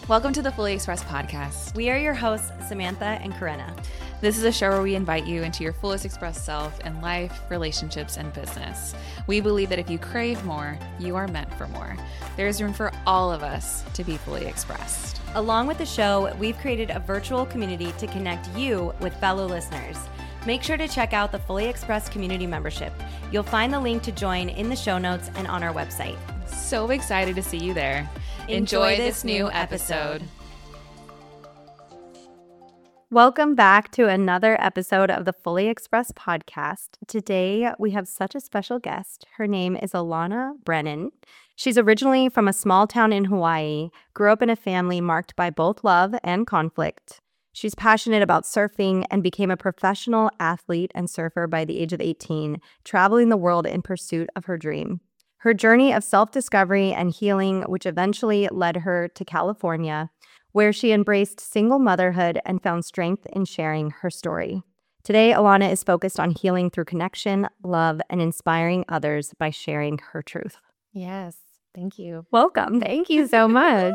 Welcome to the Fully Expressed podcast. We are your hosts, Samantha and Corinna. This is a show where we invite you into your fullest expressed self in life, relationships, and business. We believe that if you crave more, you are meant for more. There is room for all of us to be fully expressed. Along with the show, we've created a virtual community to connect you with fellow listeners. Make sure to check out the Fully Expressed community membership. You'll find the link to join in the show notes and on our website. So excited to see you there. Enjoy this new episode. Welcome back to another episode of the Fully Expressed podcast. Today, we have such a special guest. Her name is Alana Brennan. She's originally from a small town in Hawaii, grew up in a family marked by both love and conflict. She's passionate about surfing and became a professional athlete and surfer by the age of 18, traveling the world in pursuit of her dream. Her journey of self-discovery and healing, which eventually led her to California, where she embraced single motherhood and found strength in sharing her story. Today, Alana is focused on healing through connection, love, and inspiring others by sharing her truth. Yes. Thank you. Welcome. Thank you so much.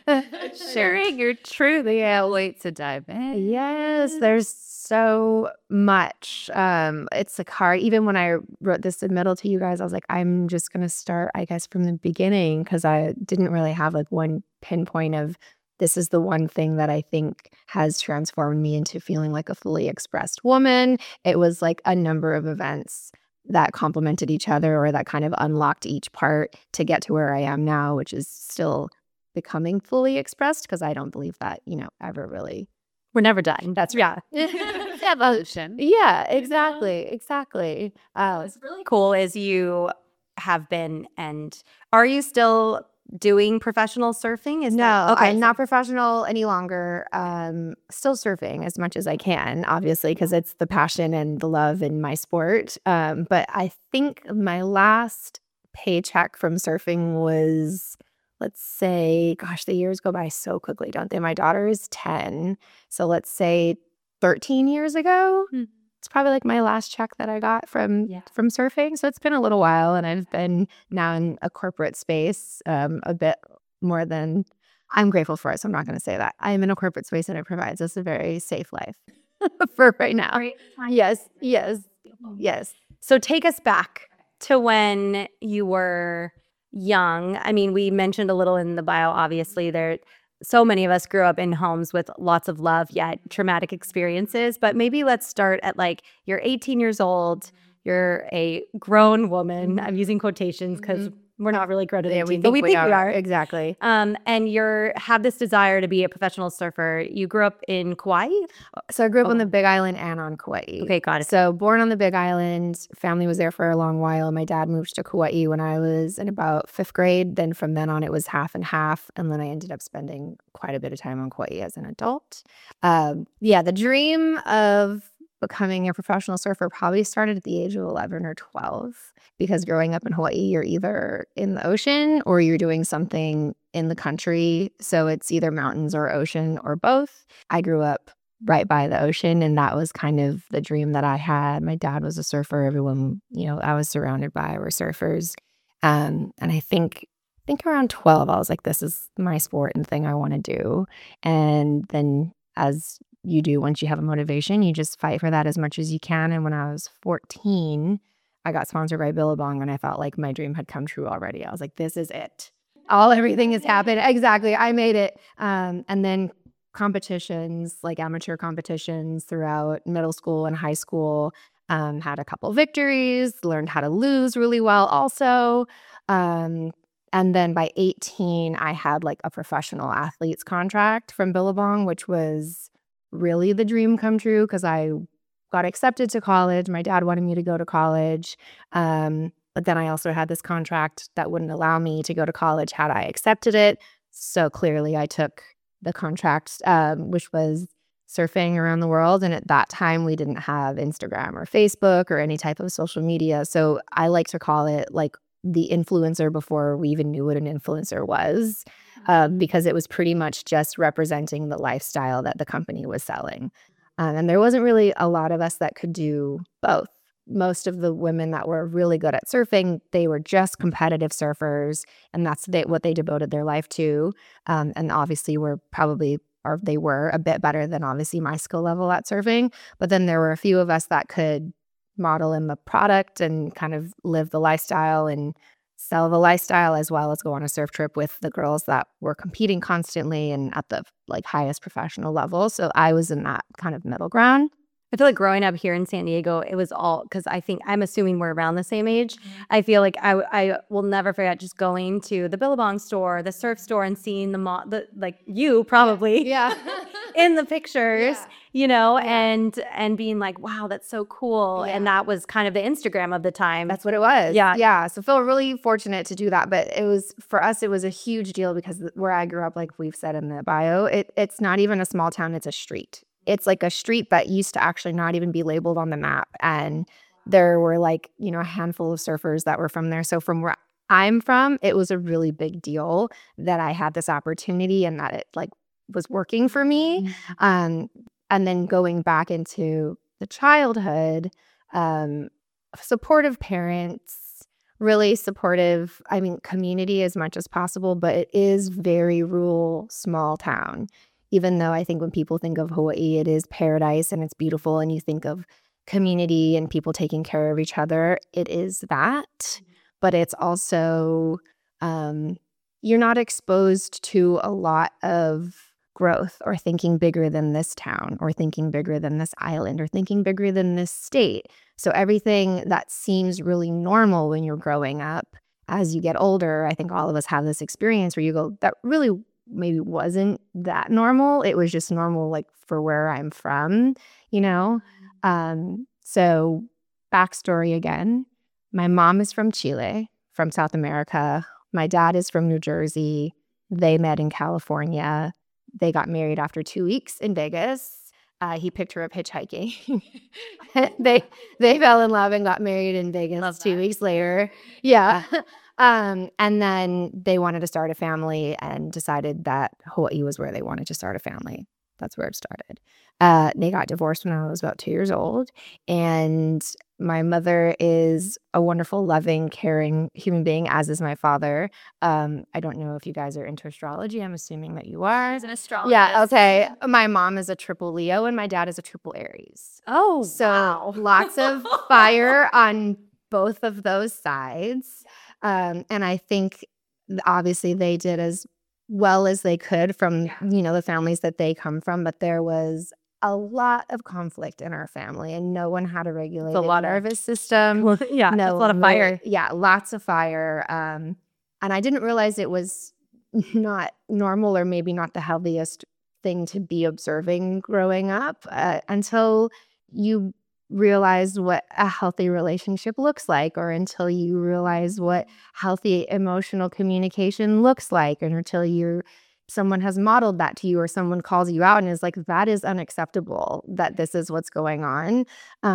Sharing your truth. Yeah, wait to dive in. Yes, there's so much. It's like hard. Even when I wrote this submittal to you guys, I was like, I'm just going to start, I guess, from the beginning because I didn't really have like one pinpoint of this is the one thing that I think has transformed me into feeling like a fully expressed woman. It was like a number of events that complemented each other or that kind of unlocked each part to get to where I am now, which is still becoming fully expressed because I don't believe that, ever really. We're never done. That's right. Evolution. Yeah, exactly. What's really cool is you have been, and are you still doing professional surfing? I'm not professional any longer. Still surfing as much as I can, obviously, because it's the passion and the love in my sport. But I think my last paycheck from surfing was, let's say, gosh, the years go by so quickly, don't they? My daughter is 10. So let's say 13 years ago. It's probably like my last check that I got from surfing. So it's been a little while, and I've been now in a corporate space a bit more than I'm grateful for it. So I'm not going to say that. I'm in a corporate space, and it provides us a very safe life for right now. Right. Yes. So take us back to when you were young. I mean, we mentioned a little in the bio, obviously, so many of us grew up in homes with lots of love, yet traumatic experiences. But maybe let's start at like you're 18 years old. You're a grown woman. I'm using quotations because we're not really grown at 18, but we think we are. Exactly. And you have this desire to be a professional surfer. You grew up in Kauai? So I grew up on the Big Island and on Kauai. Okay, got it. So born on the Big Island, family was there for a long while. My dad moved to Kauai when I was in about 5th grade. Then from then on, it was half and half. And then I ended up spending quite a bit of time on Kauai as an adult. The dream of becoming a professional surfer probably started at the age of 11 or 12 because growing up in Hawaii, you're either in the ocean or you're doing something in the country. So it's either mountains or ocean or both. I grew up right by the ocean, and that was kind of the dream that I had. My dad was a surfer. Everyone, I was surrounded by were surfers. And I think around 12, I was like, this is my sport and thing I want to do. And then as you do, once you have a motivation, you just fight for that as much as you can. And when I was 14, I got sponsored by Billabong, and I felt like my dream had come true already. I was like, this is it. Everything has happened. Exactly. I made it. And then competitions, like amateur competitions throughout middle school and high school, had a couple victories, learned how to lose really well also. And then by 18, I had like a professional athlete's contract from Billabong, which was really the dream come true because I got accepted to college. My dad wanted me to go to college. But then I also had this contract that wouldn't allow me to go to college had I accepted it. So clearly I took the contract, which was surfing around the world. And at that time, we didn't have Instagram or Facebook or any type of social media. So I like to call it like the influencer before we even knew what an influencer was, because it was pretty much just representing the lifestyle that the company was selling. And there wasn't really a lot of us that could do both. most of the women that were really good at surfing, they were just competitive surfers, and that's what they devoted their life to. And obviously they were a bit better than obviously my skill level at surfing. But then there were a few of us that could model in the product and kind of live the lifestyle and sell the lifestyle, as well as go on a surf trip with the girls that were competing constantly and at the like highest professional level. So I was in that kind of middle ground. I feel like growing up here in San Diego, it was all because I'm assuming we're around the same age. I feel like I will never forget just going to the Billabong store, the surf store, and seeing like you probably in the pictures, and being like, wow, that's so cool. And that was kind of the Instagram of the time. That's what it was. Yeah. So feel really fortunate to do that. But for us, it was a huge deal because where I grew up, like we've said in the bio, it's not even a small town, it's a street. It's like a street that used to actually not even be labeled on the map. And there were like, a handful of surfers that were from there. So from where I'm from, it was a really big deal that I had this opportunity and that it like was working for me. And then going back into the childhood, supportive parents, really supportive, community as much as possible, but it is very rural, small town. Even though I think when people think of Hawaii, it is paradise and it's beautiful, and you think of community and people taking care of each other, it is that. But it's also, you're not exposed to a lot of growth or thinking bigger than this town or thinking bigger than this island or thinking bigger than this state. So everything that seems really normal when you're growing up, as you get older, I think all of us have this experience where you go, that really maybe wasn't that normal. It was just normal, like for where I'm from, So backstory again, my mom is from Chile, from South America. My dad is from New Jersey. They met in California. They got married after 2 weeks in Vegas. He picked her up hitchhiking. They fell in love and got married in Vegas 2 weeks later. Yeah. And then they wanted to start a family and decided that Hawaii was where they wanted to start a family. That's where it started. They got divorced when I was about 2 years old. And my mother is a wonderful, loving, caring human being, as is my father. I don't know if you guys are into astrology. I'm assuming that you are. He's an astrologist. Yeah, okay. My mom is a triple Leo and my dad is a triple Aries. Oh, so wow. Lots of fire on both of those sides. And I think obviously they did as well as they could from, the families that they come from. But there was a lot of conflict in our family and no one had a regulated nervous system. Well, yeah, a lot of fire. Yeah, lots of fire. And I didn't realize it was not normal or maybe not the healthiest thing to be observing growing up until you realize what a healthy relationship looks like, or until you realize what healthy emotional communication looks like, and until someone has modeled that to you, or someone calls you out and is like, that is unacceptable, that this is what's going on.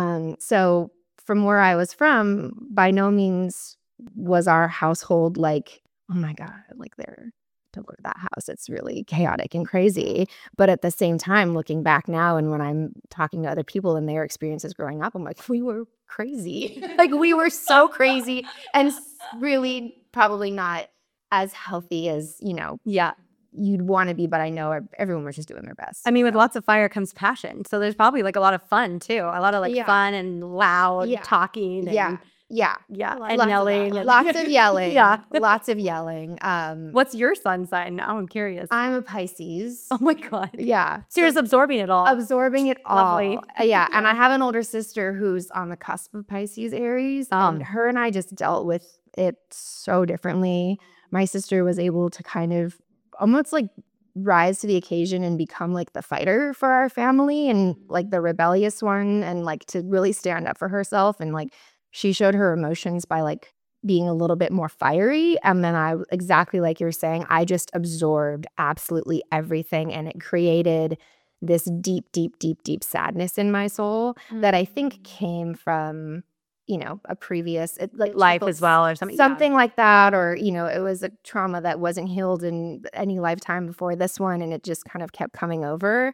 So from where I was from, by no means was our household like, oh my God, like don't go to that house. It's really chaotic and crazy. But at the same time, looking back now and when I'm talking to other people and their experiences growing up, I'm like, we were crazy. Like we were so crazy and really probably not as healthy as, you'd want to be. But I know everyone was just doing their best. With lots of fire comes passion. So there's probably like a lot of fun too. A lot of fun and loud talking. And, Yeah. And yelling. Lots of yelling. Yeah. Lots of yelling. What's your sun sign now? I'm curious. I'm a Pisces. Oh my God. Yeah. So you're just absorbing it all. Absorbing it all. Lovely. Yeah. And I have an older sister who's on the cusp of Pisces Aries. And her and I just dealt with it so differently. My sister was able to kind of almost like rise to the occasion and become like the fighter for our family and like the rebellious one, and like to really stand up for herself. And like she showed her emotions by like being a little bit more fiery. And then exactly like you're saying, I just absorbed absolutely everything. And it created this deep, deep, deep, deep sadness in my soul that I think came from, a previous life as well, or something. Something like that. Or, it was a trauma that wasn't healed in any lifetime before this one. And it just kind of kept coming over.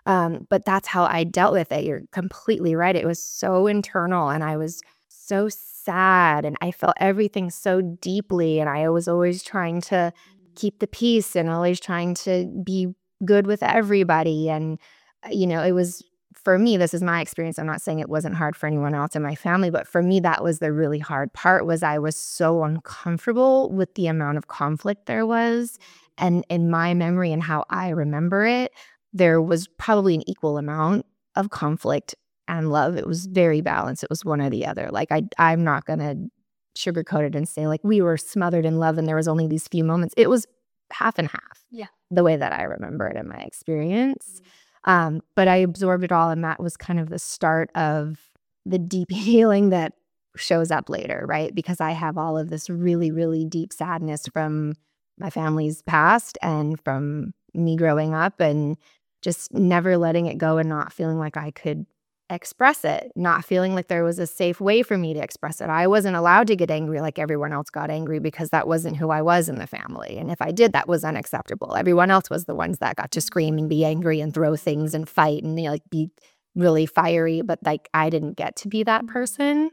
But that's how I dealt with it. You're completely right. It was so internal, and I was so sad, and I felt everything so deeply, and I was always trying to keep the peace and always trying to be good with everybody. And it was, for me, this is my experience. I'm not saying it wasn't hard for anyone else in my family, but for me, that was the really hard part. Was I was so uncomfortable with the amount of conflict there was. And in my memory and how I remember it, there was probably an equal amount of conflict and love. It was very balanced. It was one or the other. Like, I'm not going to sugarcoat it and say like we were smothered in love and there was only these few moments. It was half and half. Yeah. The way that I remember it in my experience. But I absorbed it all, and that was kind of the start of the deep healing that shows up later, right? Because I have all of this really, really deep sadness from my family's past and from me growing up, and just never letting it go and not feeling like I could express it, not feeling like there was a safe way for me to express it. I wasn't allowed to get angry like everyone else got angry because that wasn't who I was in the family. And if I did, that was unacceptable. Everyone else was the ones that got to scream and be angry and throw things and fight and be really fiery, but like I didn't get to be that person.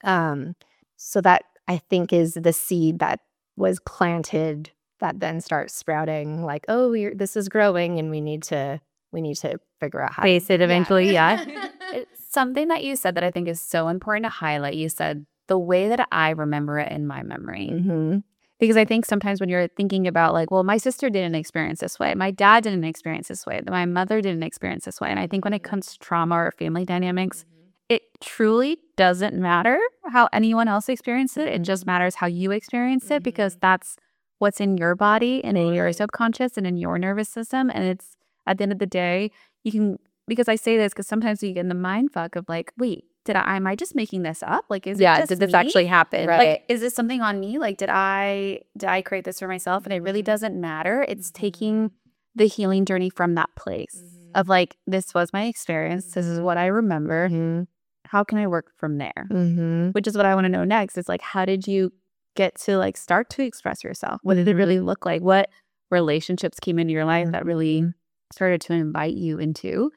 So that, I think, is the seed that was planted that then starts sprouting like, oh, this is growing and we need to figure out how to face it eventually. Yeah. It's something that you said that I think is so important to highlight. You said the way that I remember it in my memory. Mm-hmm. Because I think sometimes when you're thinking about like, well, my sister didn't experience this way, my dad didn't experience this way, my mother didn't experience this way. And I think when it comes to trauma or family dynamics, it truly doesn't matter how anyone else experienced it. It just matters how you experience it, because that's what's in your body and in your subconscious and in your nervous system. And it's, at the end of the day, you can, because I say this because sometimes you get in the mind fuck of like, wait, am I just making this up? Like, is it just did this me? actually happen? Right. Like, is this something on me? Like, did I create this for myself? And it really doesn't matter. It's taking the healing journey from that place of like, this was my experience. This is what I remember. Mm-hmm. How can I work from there? Mm-hmm. Which is what I want to know next. Is like, how did you get to like start to express yourself? What did it really look like? What relationships came into your life that really started to invite you into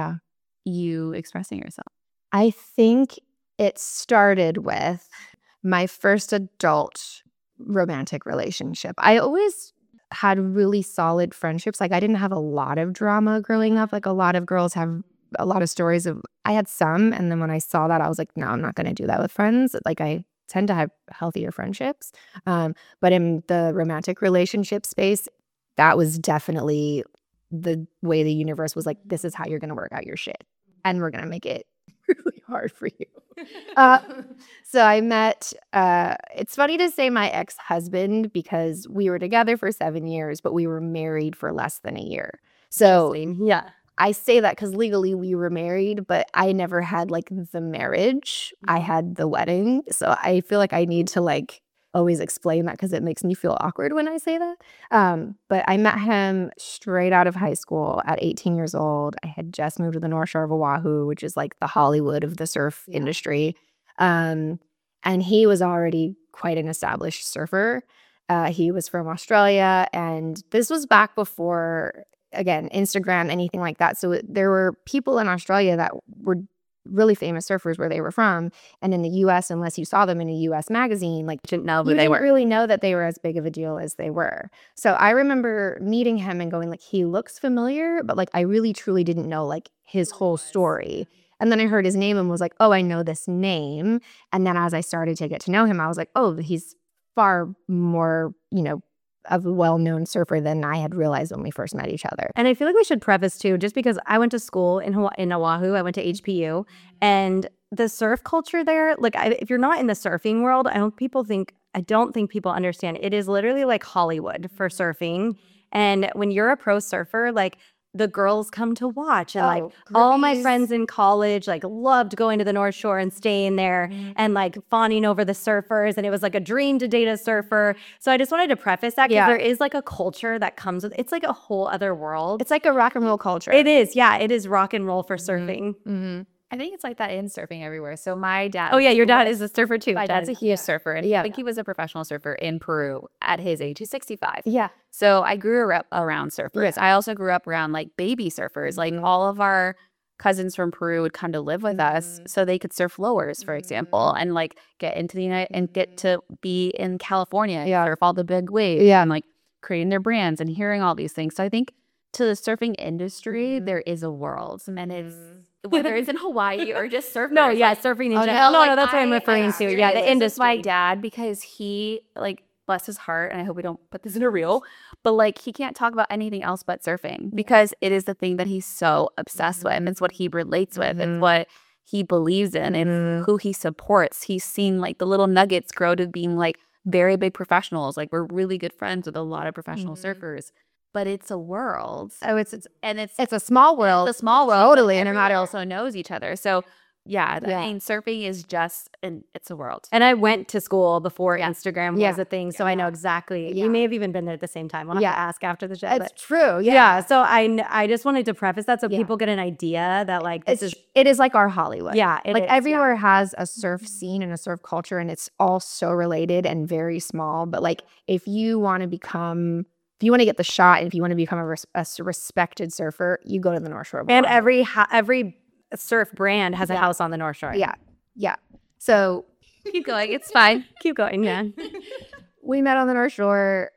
you expressing yourself? I think it started with my first adult romantic relationship. I always had really solid friendships. Like, I didn't have a lot of drama growing up. Like, a lot of girls have a lot of stories of, I had some. And then when I saw that, I was like, no, I'm not going to do that with friends. Like, I tend to have healthier friendships. But in the romantic relationship space, that was definitely the way the universe was like, this is how you're going to work out your shit. And we're going to make it really hard for you. So I met, it's funny to say my ex-husband, because we were together for 7 years, but we were married for less than a year. So Yeah. I say that because legally we were married, but I never had like the marriage. I had the wedding. So I feel like I need to like always explain that because it makes me feel awkward when I say that. But I met him straight out of high school at 18 years old. I had just moved to the North Shore of Oahu, which is like the Hollywood of the surf industry. And he was already quite an established surfer. He was from Australia, and this was back before, again, Instagram, anything like that. So there were people in Australia that were really famous surfers where they were from. And in the US, unless you saw them in a US magazine, like, Didn't know who you they didn't were. really know that they were as big of a deal as they were. So I remember meeting him and going like, he looks familiar, but like I really truly didn't know like his whole story. And then I heard his name and was like, oh, I know this name. And then as I started to get to know him, I was like, oh, he's far more, of a well-known surfer than I had realized when we first met each other. And I feel like we should preface too, just because I went to school in Oahu, I went to HPU, and the surf culture there, like if you're not in the surfing world, I don't think people understand. It is literally like Hollywood for surfing. And when you're a pro surfer, like the girls come to watch, and like all my friends in college like loved going to the North Shore and staying there and like fawning over the surfers, and it was like a dream to date a surfer. So I just wanted to preface that because there is like a culture that comes with it's like a whole other world. It's like a rock and roll culture. It is, yeah, it is rock and roll for surfing. Mm-hmm. I think it's like that in surfing everywhere. So my dad. Oh yeah, your dad is a surfer too. My dad's a surfer, and Yeah. I think he was a professional surfer in Peru at his age. He's 65. Yeah. So I grew up around surfers. I also grew up around like baby surfers. Like all of our cousins from Peru would come to live with us so they could surf lowers, for example, and like get into the United and get to be in California, surf all the big waves, and like creating their brands and hearing all these things. So I think to the surfing industry, there is a world, and it's whether it's in Hawaii or just surfing. No, yeah, surfing in general. No, that's what I'm referring to. Yeah, the industry. My dad, because he, like, bless his heart, and I hope we don't put this in a reel, but like he can't talk about anything else but surfing because it is the thing that he's so obsessed with. It's what he relates with. It's what he believes in and who he supports. He's seen like the little nuggets grow to being like very big professionals. Like we're really good friends with a lot of professional surfers. But it's a world. Oh, it's a small world. It's a small world. Totally. And everybody also knows each other. So I mean, surfing is just, it's a world. And I went to school before Instagram was a thing, so I know exactly. Yeah. You may have even been there at the same time. I'll have to ask after the show. It's true. Yeah. So I just wanted to preface that so people get an idea that like it is like our Hollywood. Yeah, it like is, everywhere has a surf scene and a surf culture, and it's all so related and very small. But like if you want to get the shot, and if you want to become a respected surfer, you go to the North Shore. And every surf brand has a house on the North Shore. Yeah. So keep going. It's fine. Keep going. Yeah. We met on the North Shore.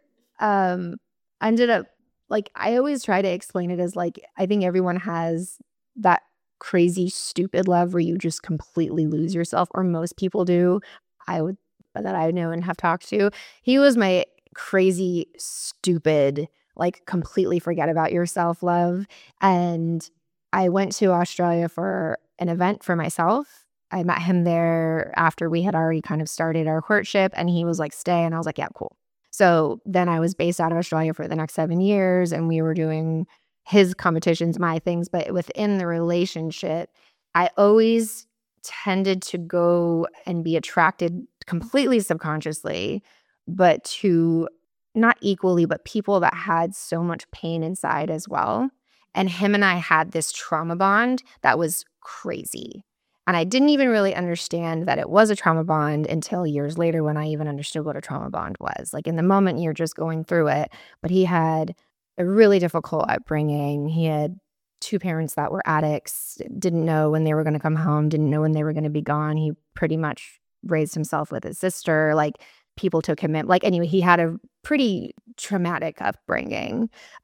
Ended up like I always try to explain it as like I think everyone has that crazy stupid love where you just completely lose yourself, or most people do. That I know and have talked to. He was my crazy, stupid, like completely forget about yourself love. And I went to Australia for an event for myself. I met him there after we had already kind of started our courtship, and he was like, stay. And I was like, yeah, cool. So then I was based out of Australia for the next 7 years, and we were doing his competitions, my things. But within the relationship, I always tended to go and be attracted completely subconsciously, but to not equally, but people that had so much pain inside as well. And him and I had this trauma bond that was crazy. And I didn't even really understand that it was a trauma bond until years later when I even understood what a trauma bond was. Like in the moment, you're just going through it. But he had a really difficult upbringing. He had 2 parents that were addicts, didn't know when they were going to come home, didn't know when they were going to be gone. He pretty much raised himself with his sister. Like people took him in. Like anyway, he had a pretty traumatic upbringing.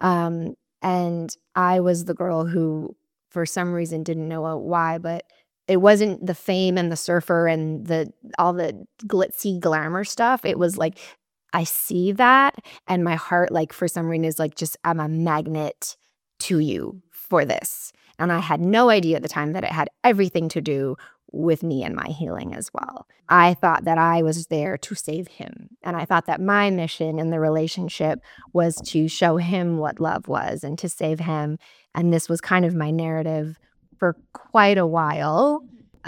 And I was the girl who, for some reason, didn't know why, but it wasn't the fame and the surfer and all the glitzy glamour stuff. It was like, I see that, and my heart, like for some reason, is like just I'm a magnet to you for this. And I had no idea at the time that it had everything to do with me and my healing as well. I thought that I was there to save him. And I thought that my mission in the relationship was to show him what love was and to save him. And this was kind of my narrative for quite a while,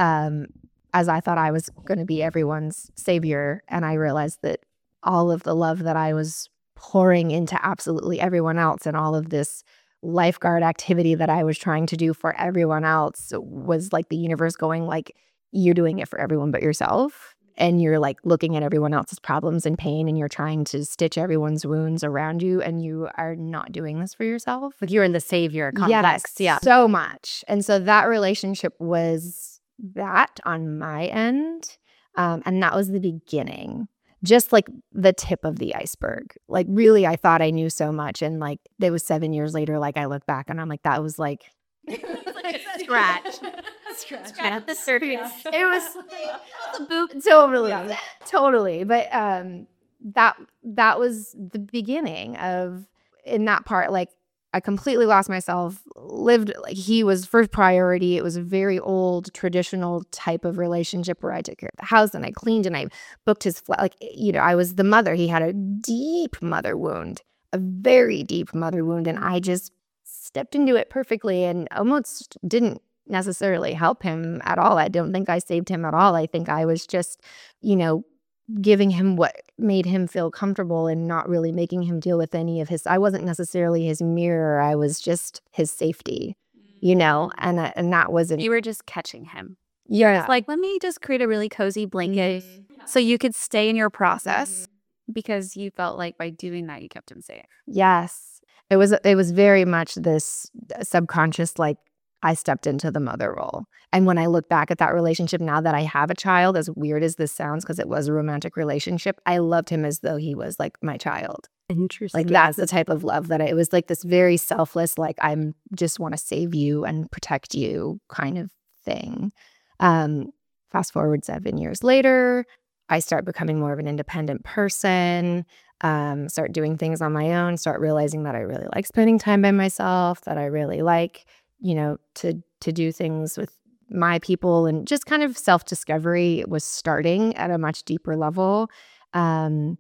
as I thought I was going to be everyone's savior. And I realized that all of the love that I was pouring into absolutely everyone else, and all of this lifeguard activity that I was trying to do for everyone else, was like the universe going like, you're doing it for everyone but yourself. And you're like looking at everyone else's problems and pain, and you're trying to stitch everyone's wounds around you, and you are not doing this for yourself. Like you're in the savior complex. Yes, so much. And so that relationship was that on my end. And that was the beginning. Just like the tip of the iceberg. Like really, I thought I knew so much. And like it was 7 years later, like I look back and I'm like, that was like scratch at the surface. It was the boot. Totally. But that was the beginning of, in that part, like I completely lost myself, lived like he was first priority. It was a very old traditional type of relationship where I took care of the house and I cleaned and I booked his flight. Like, you know, I was the mother. He had a deep mother wound, a very deep mother wound. And I just stepped into it perfectly and almost didn't necessarily help him at all. I don't think I saved him at all. I think I was just, you know, giving him what made him feel comfortable and not really making him deal with any of his. I wasn't necessarily his mirror. I was just his safety. and that wasn't. You were just catching him. Yeah. It's like, let me just create a really cozy blanket so you could stay in your process because you felt like by doing that, you kept him safe. Yes. It was very much this subconscious, like, I stepped into the mother role. And when I look back at that relationship now that I have a child, as weird as this sounds, because it was a romantic relationship, I loved him as though he was like my child. Interesting. Like that's the type of love that it was like this very selfless, like I'm just want to save you and protect you kind of thing. Fast forward 7 years later, I start becoming more of an independent person, start doing things on my own, start realizing that I really like spending time by myself, that I really like, to do things with my people, and just kind of self-discovery was starting at a much deeper level. And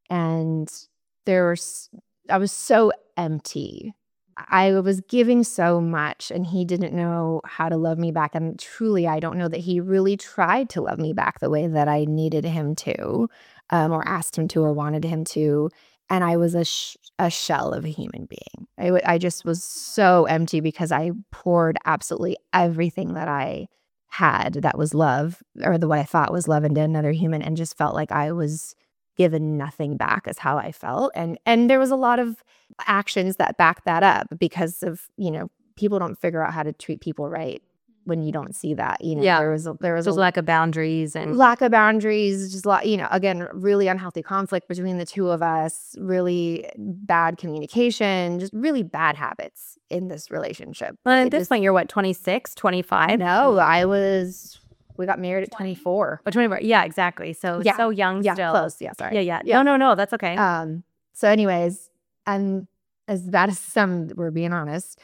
I was so empty. I was giving so much and he didn't know how to love me back. And truly, I don't know that he really tried to love me back the way that I needed him to, or asked him to, or wanted him to. And I was a shell of a human being. I just was so empty because I poured absolutely everything that I had that was love, or what I thought was love, into another human, and just felt like I was given nothing back, is how I felt. And there was a lot of actions that backed that up because of, people don't figure out how to treat people right when you don't see that. Yeah. There was So a lack of boundaries and lack of boundaries, just again, really unhealthy conflict between the two of us, really bad communication, just really bad habits in this relationship. Well, at this point, you're what, 26, 25? No, we got married at 24. Oh, 24. Yeah, exactly. So Yeah. so young Yeah, still. close. Yeah, sorry. Yeah. Yeah. No, that's okay. So anyways, and as bad as some, we're being honest,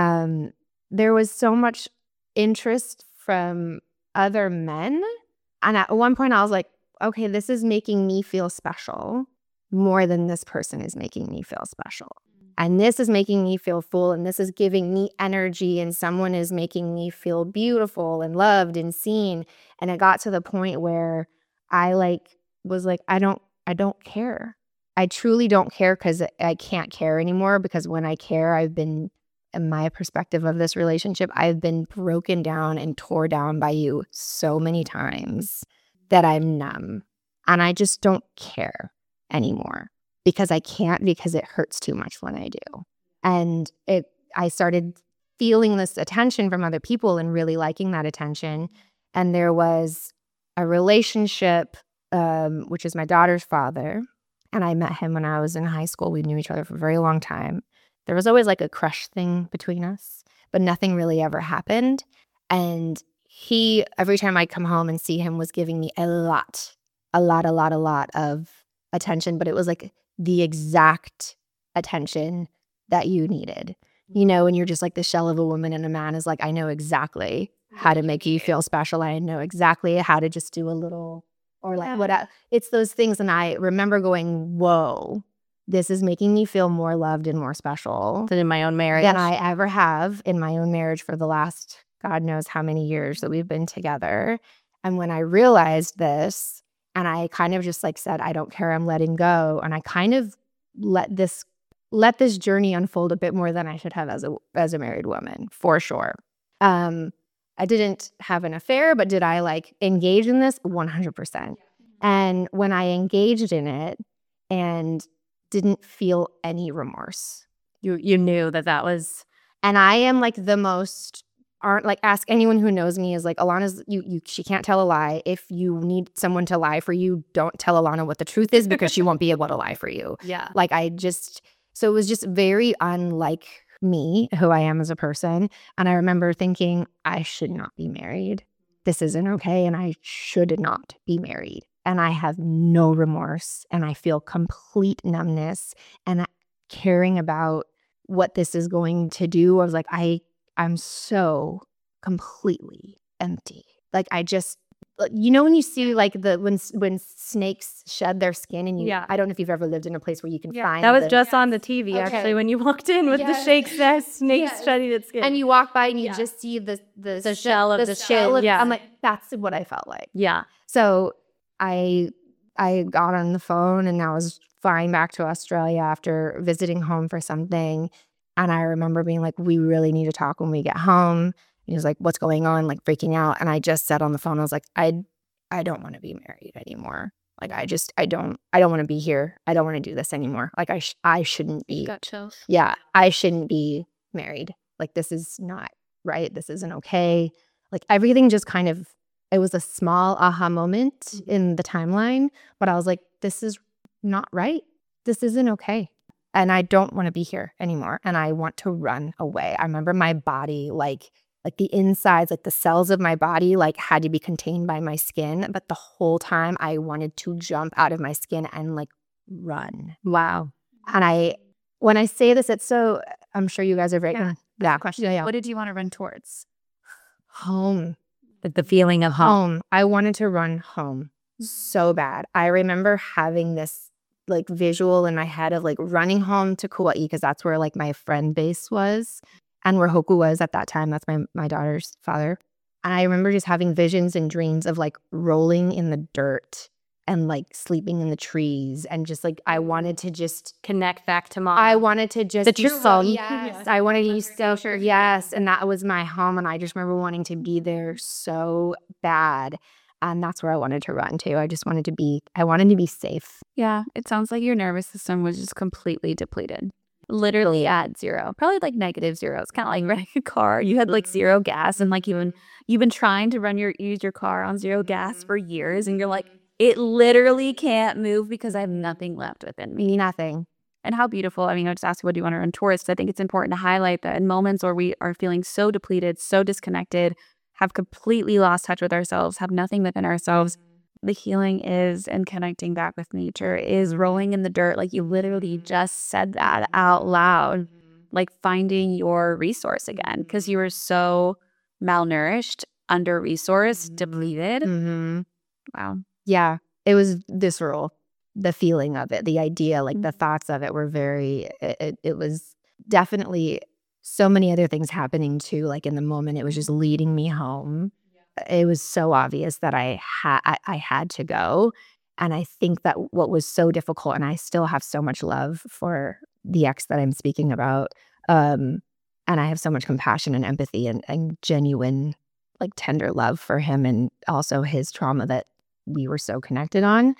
there was so much interest from other men. And at one point I was like, okay, this is making me feel special more than this person is making me feel special. And this is making me feel full, and this is giving me energy, and someone is making me feel beautiful and loved and seen. And it got to the point where I was like, I don't care. I truly don't care, because I can't care anymore, because when I care, in my perspective of this relationship, I've been broken down and tore down by you so many times that I'm numb, and I just don't care anymore. Because I can't, because it hurts too much when I do. And I started feeling this attention from other people and really liking that attention. And there was a relationship, which is my daughter's father. And I met him when I was in high school. We knew each other for a very long time. There was always like a crush thing between us, but nothing really ever happened. And he, every time I'd come home and see him, was giving me a lot of attention, but it was like the exact attention that you needed. When you're just like the shell of a woman, and a man is like, I know exactly how to make you feel special. I know exactly how to just do a little, or like what. It's those things. And I remember going, whoa, this is making me feel more loved and more special than in my own marriage. than I ever have in my own marriage for the last God knows how many years that we've been together. And when I realized this, and I kind of just like said, I don't care, I'm letting go. And I kind of let this journey unfold a bit more than I should have as a married woman, for sure. I didn't have an affair, but did I like engage in this? 100%. And when I engaged in it and didn't feel any remorse. You knew that was. And I am like the most, ask anyone who knows me, is like, Alana's, she can't tell a lie. If you need someone to lie for you, don't tell Alana what the truth is, because she won't be able to lie for you. Yeah. So it was just very unlike me, who I am as a person. And I remember thinking, I should not be married. This isn't okay. And I should not be married. And I have no remorse, and I feel complete numbness and caring about what this is going to do. I was like, I'm so completely empty. Like I just, when you see like when snakes shed their skin, and I don't know if you've ever lived in a place where you can find that was just on the TV actually when you walked in with the snakes shedding its skin, and you walk by and you just see the shell of the shell. I'm like, that's what I felt like. Yeah. So I got on the phone, and I was flying back to Australia after visiting home for something. And I remember being like, we really need to talk when we get home. He was like, what's going on? Like freaking out. And I just said on the phone, I was like, I don't want to be married anymore. Like, I don't want to be here. I don't want to do this anymore. Like, I shouldn't be. Got chills. Yeah, I shouldn't be married. Like, this is not right. This isn't okay. Like, everything just kind of, it was a small aha moment in the timeline. But I was like, this is not right. This isn't okay. And I don't want to be here anymore. And I want to run away. I remember my body, like the insides, like the cells of my body, like had to be contained by my skin. But the whole time I wanted to jump out of my skin and like run. Wow. And when I say this, it's so, I'm sure you guys are very, Yeah. Question. Yeah. What did you want to run towards? Home. Like the feeling of home. I wanted to run home so bad. I remember having this like visual in my head of like running home to Kauai, because that's where like my friend base was and where Hoku was at that time. That's my daughter's father. And I remember just having visions and dreams of like rolling in the dirt and like sleeping in the trees, and just like I wanted to just Connect back to mom. I wanted to just The true home. Yes, I wanted to use so sure. Yes, and that was my home, and I just remember wanting to be there so bad, and that's where I wanted to run to. I wanted to be safe. Yeah, it sounds like your nervous system was just completely depleted. Literally at zero, probably like -0. It's kind of like running a car. You had like zero gas, and like you've been trying to use your car on zero gas for years, and you're like, it literally can't move because I have nothing left within me. Nothing. And how beautiful. I mean, I just asked you, what do you want to run towards? I think it's important to highlight that in moments where we are feeling so depleted, so disconnected, have completely lost touch with ourselves, have nothing within ourselves, the healing is, and connecting back with nature is rolling in the dirt. Like you literally just said that out loud, like finding your resource again, because you were so malnourished, under-resourced, depleted. Wow. Yeah, it was visceral. The feeling of it, the idea, like the thoughts of it were very, it was definitely so many other things happening too. Like in the moment, it was just leading me home. It was so obvious that I had to go. And I think that what was so difficult, and I still have so much love for the ex that I'm speaking about. And I have so much compassion and empathy and genuine, like tender love for him, and also his trauma that we were so connected on.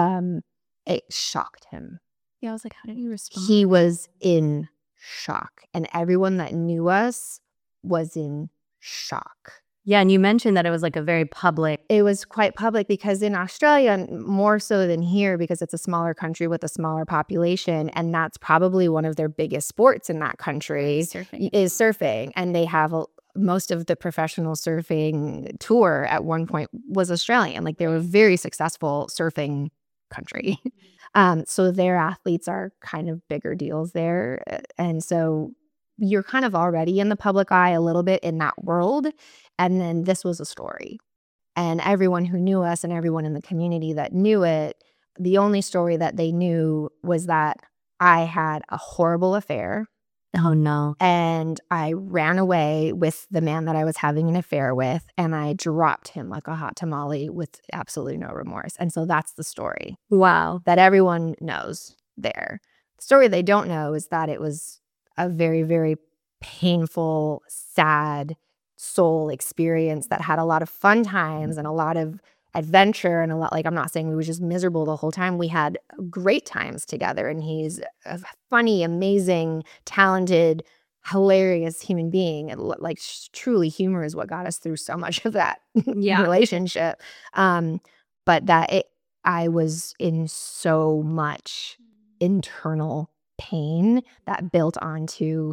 It shocked him. Yeah, I was like, how did you respond? He was in shock, and everyone that knew us was in shock. Yeah, and you mentioned that it was like a very public. It was quite public because in Australia, more so than here, because it's a smaller country with a smaller population, and that's probably one of their biggest sports in that country is surfing. And they have most of the professional surfing tour at one point was Australian. Like they were a very successful surfing country. So their athletes are kind of bigger deals there. And so you're kind of already in the public eye a little bit in that world. And then this was a story. And everyone who knew us and everyone in the community that knew it, the only story that they knew was that I had a horrible affair. Oh, no. And I ran away with the man that I was having an affair with, and I dropped him like a hot tamale with absolutely no remorse. And so that's the story. Wow. That everyone knows there. The story they don't know is that it was a very, very painful, sad soul experience that had a lot of fun times and a lot of adventure and a lot, like, I'm not saying we were just miserable the whole time. We had great times together, and he's a funny, amazing, talented, hilarious human being. And like truly humor is what got us through so much of that relationship. But I was in so much internal pain that built onto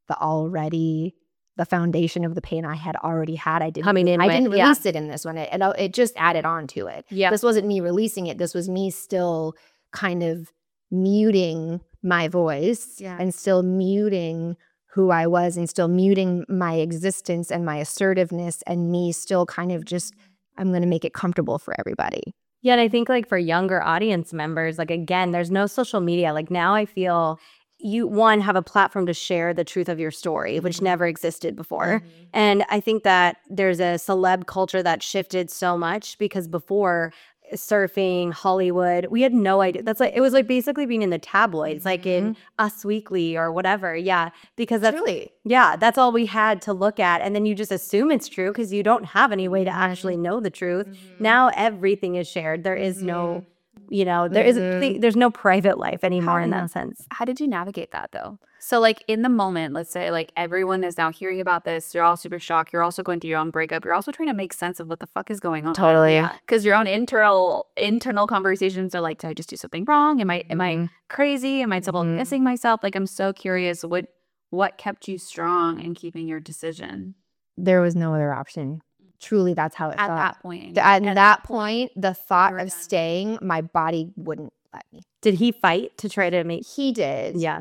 the foundation of the pain I had already had. I didn't release it in this one. It just added on to it. Yeah. This wasn't me releasing it. This was me still kind of muting my voice and still muting who I was and still muting my existence and my assertiveness, and me still kind of just, I'm going to make it comfortable for everybody. Yeah, and I think like for younger audience members, like again, there's no social media. Like now I feel you, one, have a platform to share the truth of your story, which never existed before. And I think that there's a celeb culture that shifted so much, because before surfing, Hollywood. We had no idea. That's like, it was like basically being in the tabloids, like in Us Weekly or whatever. Yeah. Because that's, Truly. yeah, that's all we had to look at. And then you just assume it's true because you don't have any way to actually know the truth. Now everything is shared. There is no, there's no private life anymore in that sense. How did you navigate that though? So like in the moment, let's say like everyone is now hearing about this. You're all super shocked. You're also going through your own breakup. You're also trying to make sense of what the fuck is going on. Totally. Because your own internal conversations are like, did I just do something wrong? Am I crazy? Am I still missing myself? Like, I'm so curious. What kept you strong in keeping your decision There was no other option. Truly, that's how it at felt. that point? At that point, the thought of staying, my body wouldn't let me. Did he fight to try to make? He did. Yeah.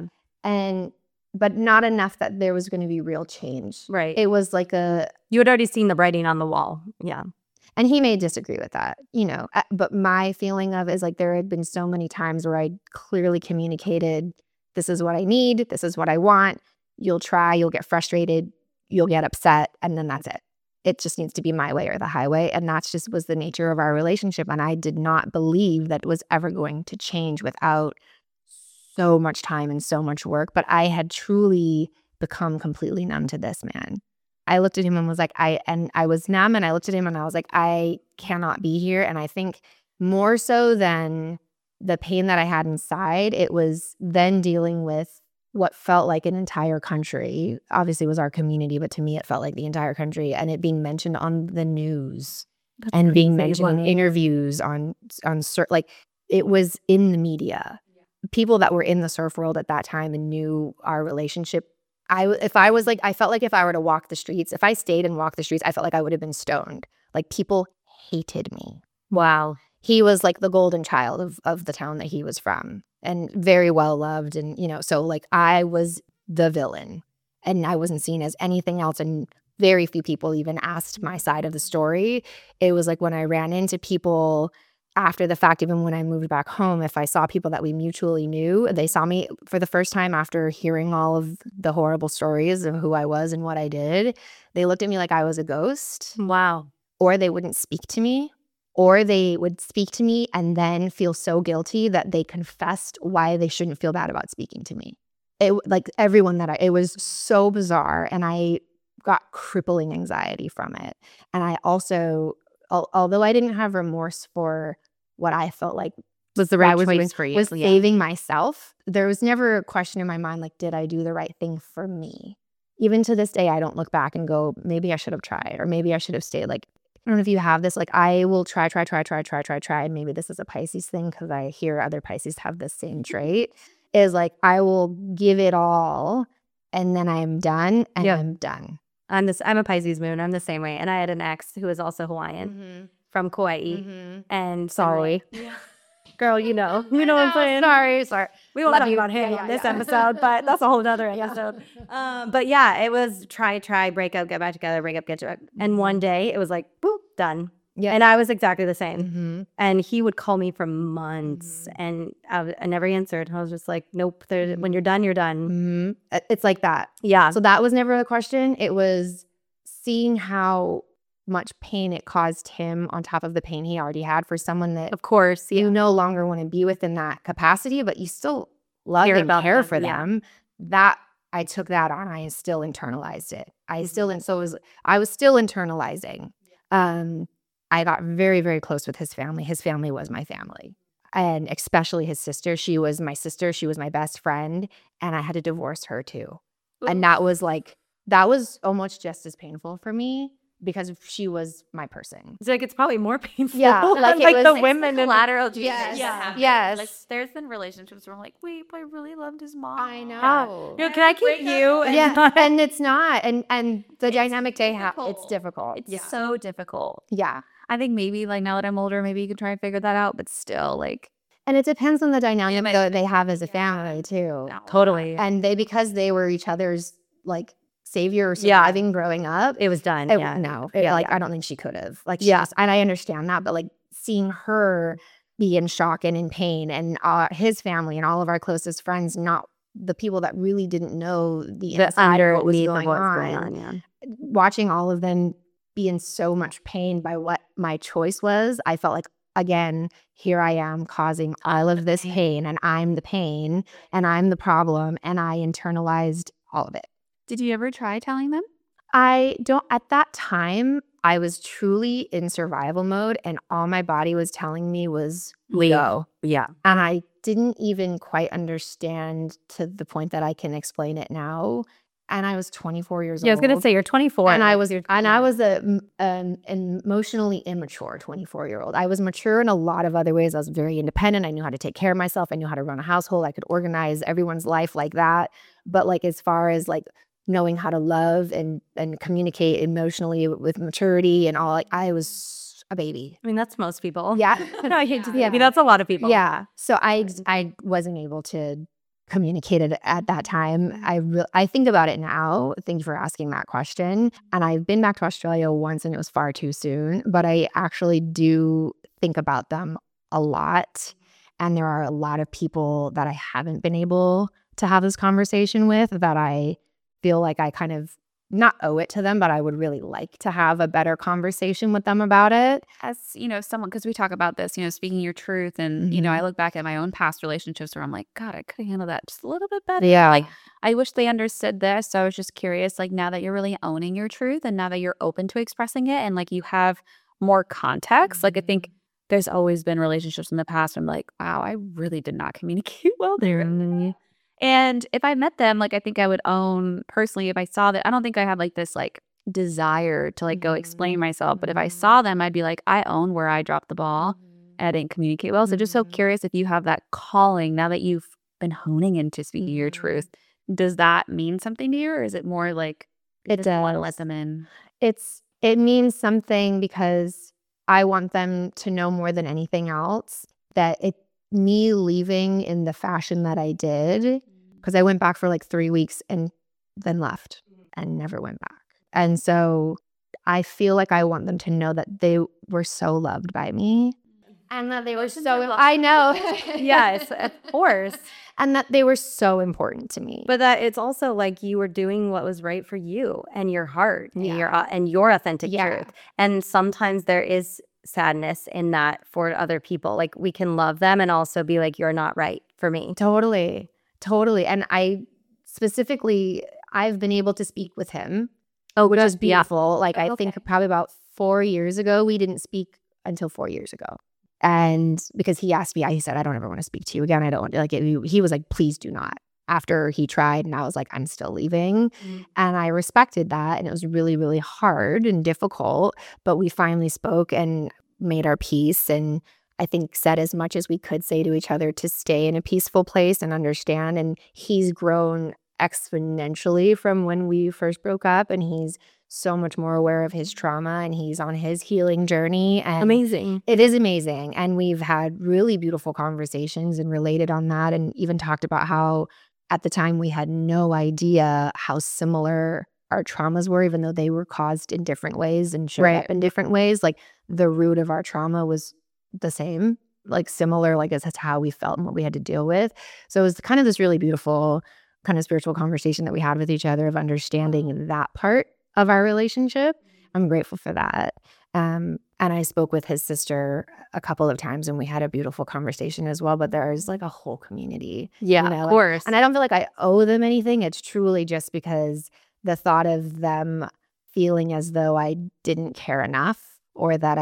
But not enough that there was going to be real change. Right. It was like You had already seen the writing on the wall. Yeah. and he may disagree with that, but my feeling of is like there had been so many times where I clearly communicated, this is what I need, this is what I want. You'll try, you'll get frustrated, you'll get upset, and then that's it. It just needs to be my way or the highway. And that's just was the nature of our relationship. And I did not believe that it was ever going to change without so much time and so much work. But I had truly become completely numb to this man. I looked at him and was like, I was numb, and I looked at him and I was like, I cannot be here. And I think more so than the pain that I had inside, it was then dealing with what felt like an entire country. Obviously it was our community, but to me it felt like the entire country, and it being mentioned on the news and being mentioned in interviews on like it was in the media. People that were in the surf world at that time and knew our relationship. I felt like if I were to walk the streets, if I stayed and walked the streets, I felt like I would have been stoned. Like people hated me. Wow. He was like the golden child of the town that he was from, and very well loved. And, so like I was the villain and I wasn't seen as anything else. And very few people even asked my side of the story. It was like when I ran into people after the fact, even when I moved back home, if I saw people that we mutually knew, they saw me for the first time after hearing all of the horrible stories of who I was and what I did, they looked at me like I was a ghost. Wow. Or they wouldn't speak to me. Or they would speak to me and then feel so guilty that they confessed why they shouldn't feel bad about speaking to me. It was so bizarre, and I got crippling anxiety from it. And I also, although I didn't have remorse for what I felt like was the right choice for you, was saving myself, there was never a question in my mind like, did I do the right thing for me? Even to this day, I don't look back and go, maybe I should have tried, or maybe I should have stayed. Like, I don't know if you have this, like I will try. And maybe this is a Pisces thing because I hear other Pisces have this same trait, is like I will give it all and then I'm done and I'm done. I'm a Pisces moon. I'm the same way. And I had an ex who was also Hawaiian from Kauai. And sorry. Girl, you know what I'm saying? Sorry. We won't talk about him on this episode, but that's a whole other episode. But yeah, it was try, break up, get back together, break up, get back. And one day it was like, boop, done. Yeah. And I was exactly the same. And he would call me for months and I never answered. I was just like, nope, when you're done, you're done. It's like that. Yeah. So that was never a question. It was seeing how much pain it caused him on top of the pain he already had for someone that, of course, you no longer want to be with in that capacity, but you still love and care for them. That I took that on. I still internalized it. I was still internalizing. I got very, very close with his family. His family was my family, and especially his sister. She was my sister. She was my best friend, and I had to divorce her too. Ooh. And that was almost just as painful for me, because she was my person. It's like it's probably more painful. Yeah, like the women and collateral. Yes. Like there's been relationships where I'm like, wait, but I really loved his mom. I know. Can I keep you? And it's not. And the dynamic they have, it's difficult. It's so difficult. Yeah. I think maybe like now that I'm older, maybe you could try and figure that out. But still, like, and it depends on the dynamic that they have as a family too. Totally. And because they were each other's like savior or surviving growing up, it was done. I don't think she could have. And I understand that, but like seeing her be in shock and in pain, and his family and all of our closest friends, not the people that really didn't know the inside of what was going on. Watching all of them be in so much pain by what my choice was, I felt like again, here I am causing all of this pain, and I'm the pain, and I'm the problem, and I internalized all of it. Did you ever try telling them? I don't, at that time, I was truly in survival mode, and all my body was telling me was go. Yeah. And I didn't even quite understand to the point that I can explain it now. And I was 24 years old. Yeah, I was going to say you're 24. And I was an emotionally immature 24-year-old. I was mature in a lot of other ways. I was very independent. I knew how to take care of myself. I knew how to run a household. I could organize everyone's life like that. But like as far as like knowing how to love and communicate emotionally with maturity and all, like I was a baby. I mean, that's most people. Yeah. No, I hate to I mean, that's a lot of people. Yeah. So I wasn't able to communicate it at that time. I think about it now. Thank you for asking that question. And I've been back to Australia once and it was far too soon, but I actually do think about them a lot. And there are a lot of people that I haven't been able to have this conversation with that I feel like I kind of not owe it to them, but I would really like to have a better conversation with them about it. As, someone, because we talk about this, speaking your truth. And, I look back at my own past relationships where I'm like, God, I could have handled that just a little bit better. Yeah. Like, I wish they understood this. So I was just curious, like, now that you're really owning your truth and now that you're open to expressing it and like you have more context, like I think there's always been relationships in the past where I'm like, wow, I really did not communicate well there. And if I met them, like, I think I would own personally if I saw that. I don't think I have like this like desire to like go explain myself. But if I saw them, I'd be like, I own where I dropped the ball and I didn't communicate well. So just so curious if you have that calling now that you've been honing into speaking your truth. Does that mean something to you, or is it more like it does want to let them in? It means something because I want them to know more than anything else that me leaving in the fashion that I did, because I went back for like 3 weeks and then left and never went back. And so I feel like I want them to know that they were so loved by me. And that they were I know. Yes, of course. And that they were so important to me. But that it's also like you were doing what was right for you and your heart and your authentic truth. And sometimes there is sadness in that for other people. Like we can love them and also be like, you're not right for me. Totally. And I've been able to speak with him, which is beautiful. Like I think probably about 4 years ago, we didn't speak until 4 years ago. And because he asked me, he said, I don't ever want to speak to you again. I don't want to, like, he was like, please do not. After he tried, and I was like, I'm still leaving. And I respected that. And it was really, really hard and difficult. But we finally spoke and made our peace. And I think said as much as we could say to each other to stay in a peaceful place and understand. And he's grown exponentially from when we first broke up. And he's so much more aware of his trauma and he's on his healing journey. And amazing. It is amazing. And we've had really beautiful conversations and related on that, and even talked about how at the time we had no idea how similar our traumas were, even though they were caused in different ways and showed up in different ways. Like the root of our trauma was the same, like similar, like as to how we felt and what we had to deal with. So it was kind of this really beautiful kind of spiritual conversation that we had with each other of understanding that part of our relationship. I'm grateful for that. And I spoke with his sister a couple of times and we had a beautiful conversation as well. But there's like a whole community. Yeah, of course. And I don't feel like I owe them anything. It's truly just because the thought of them feeling as though I didn't care enough or that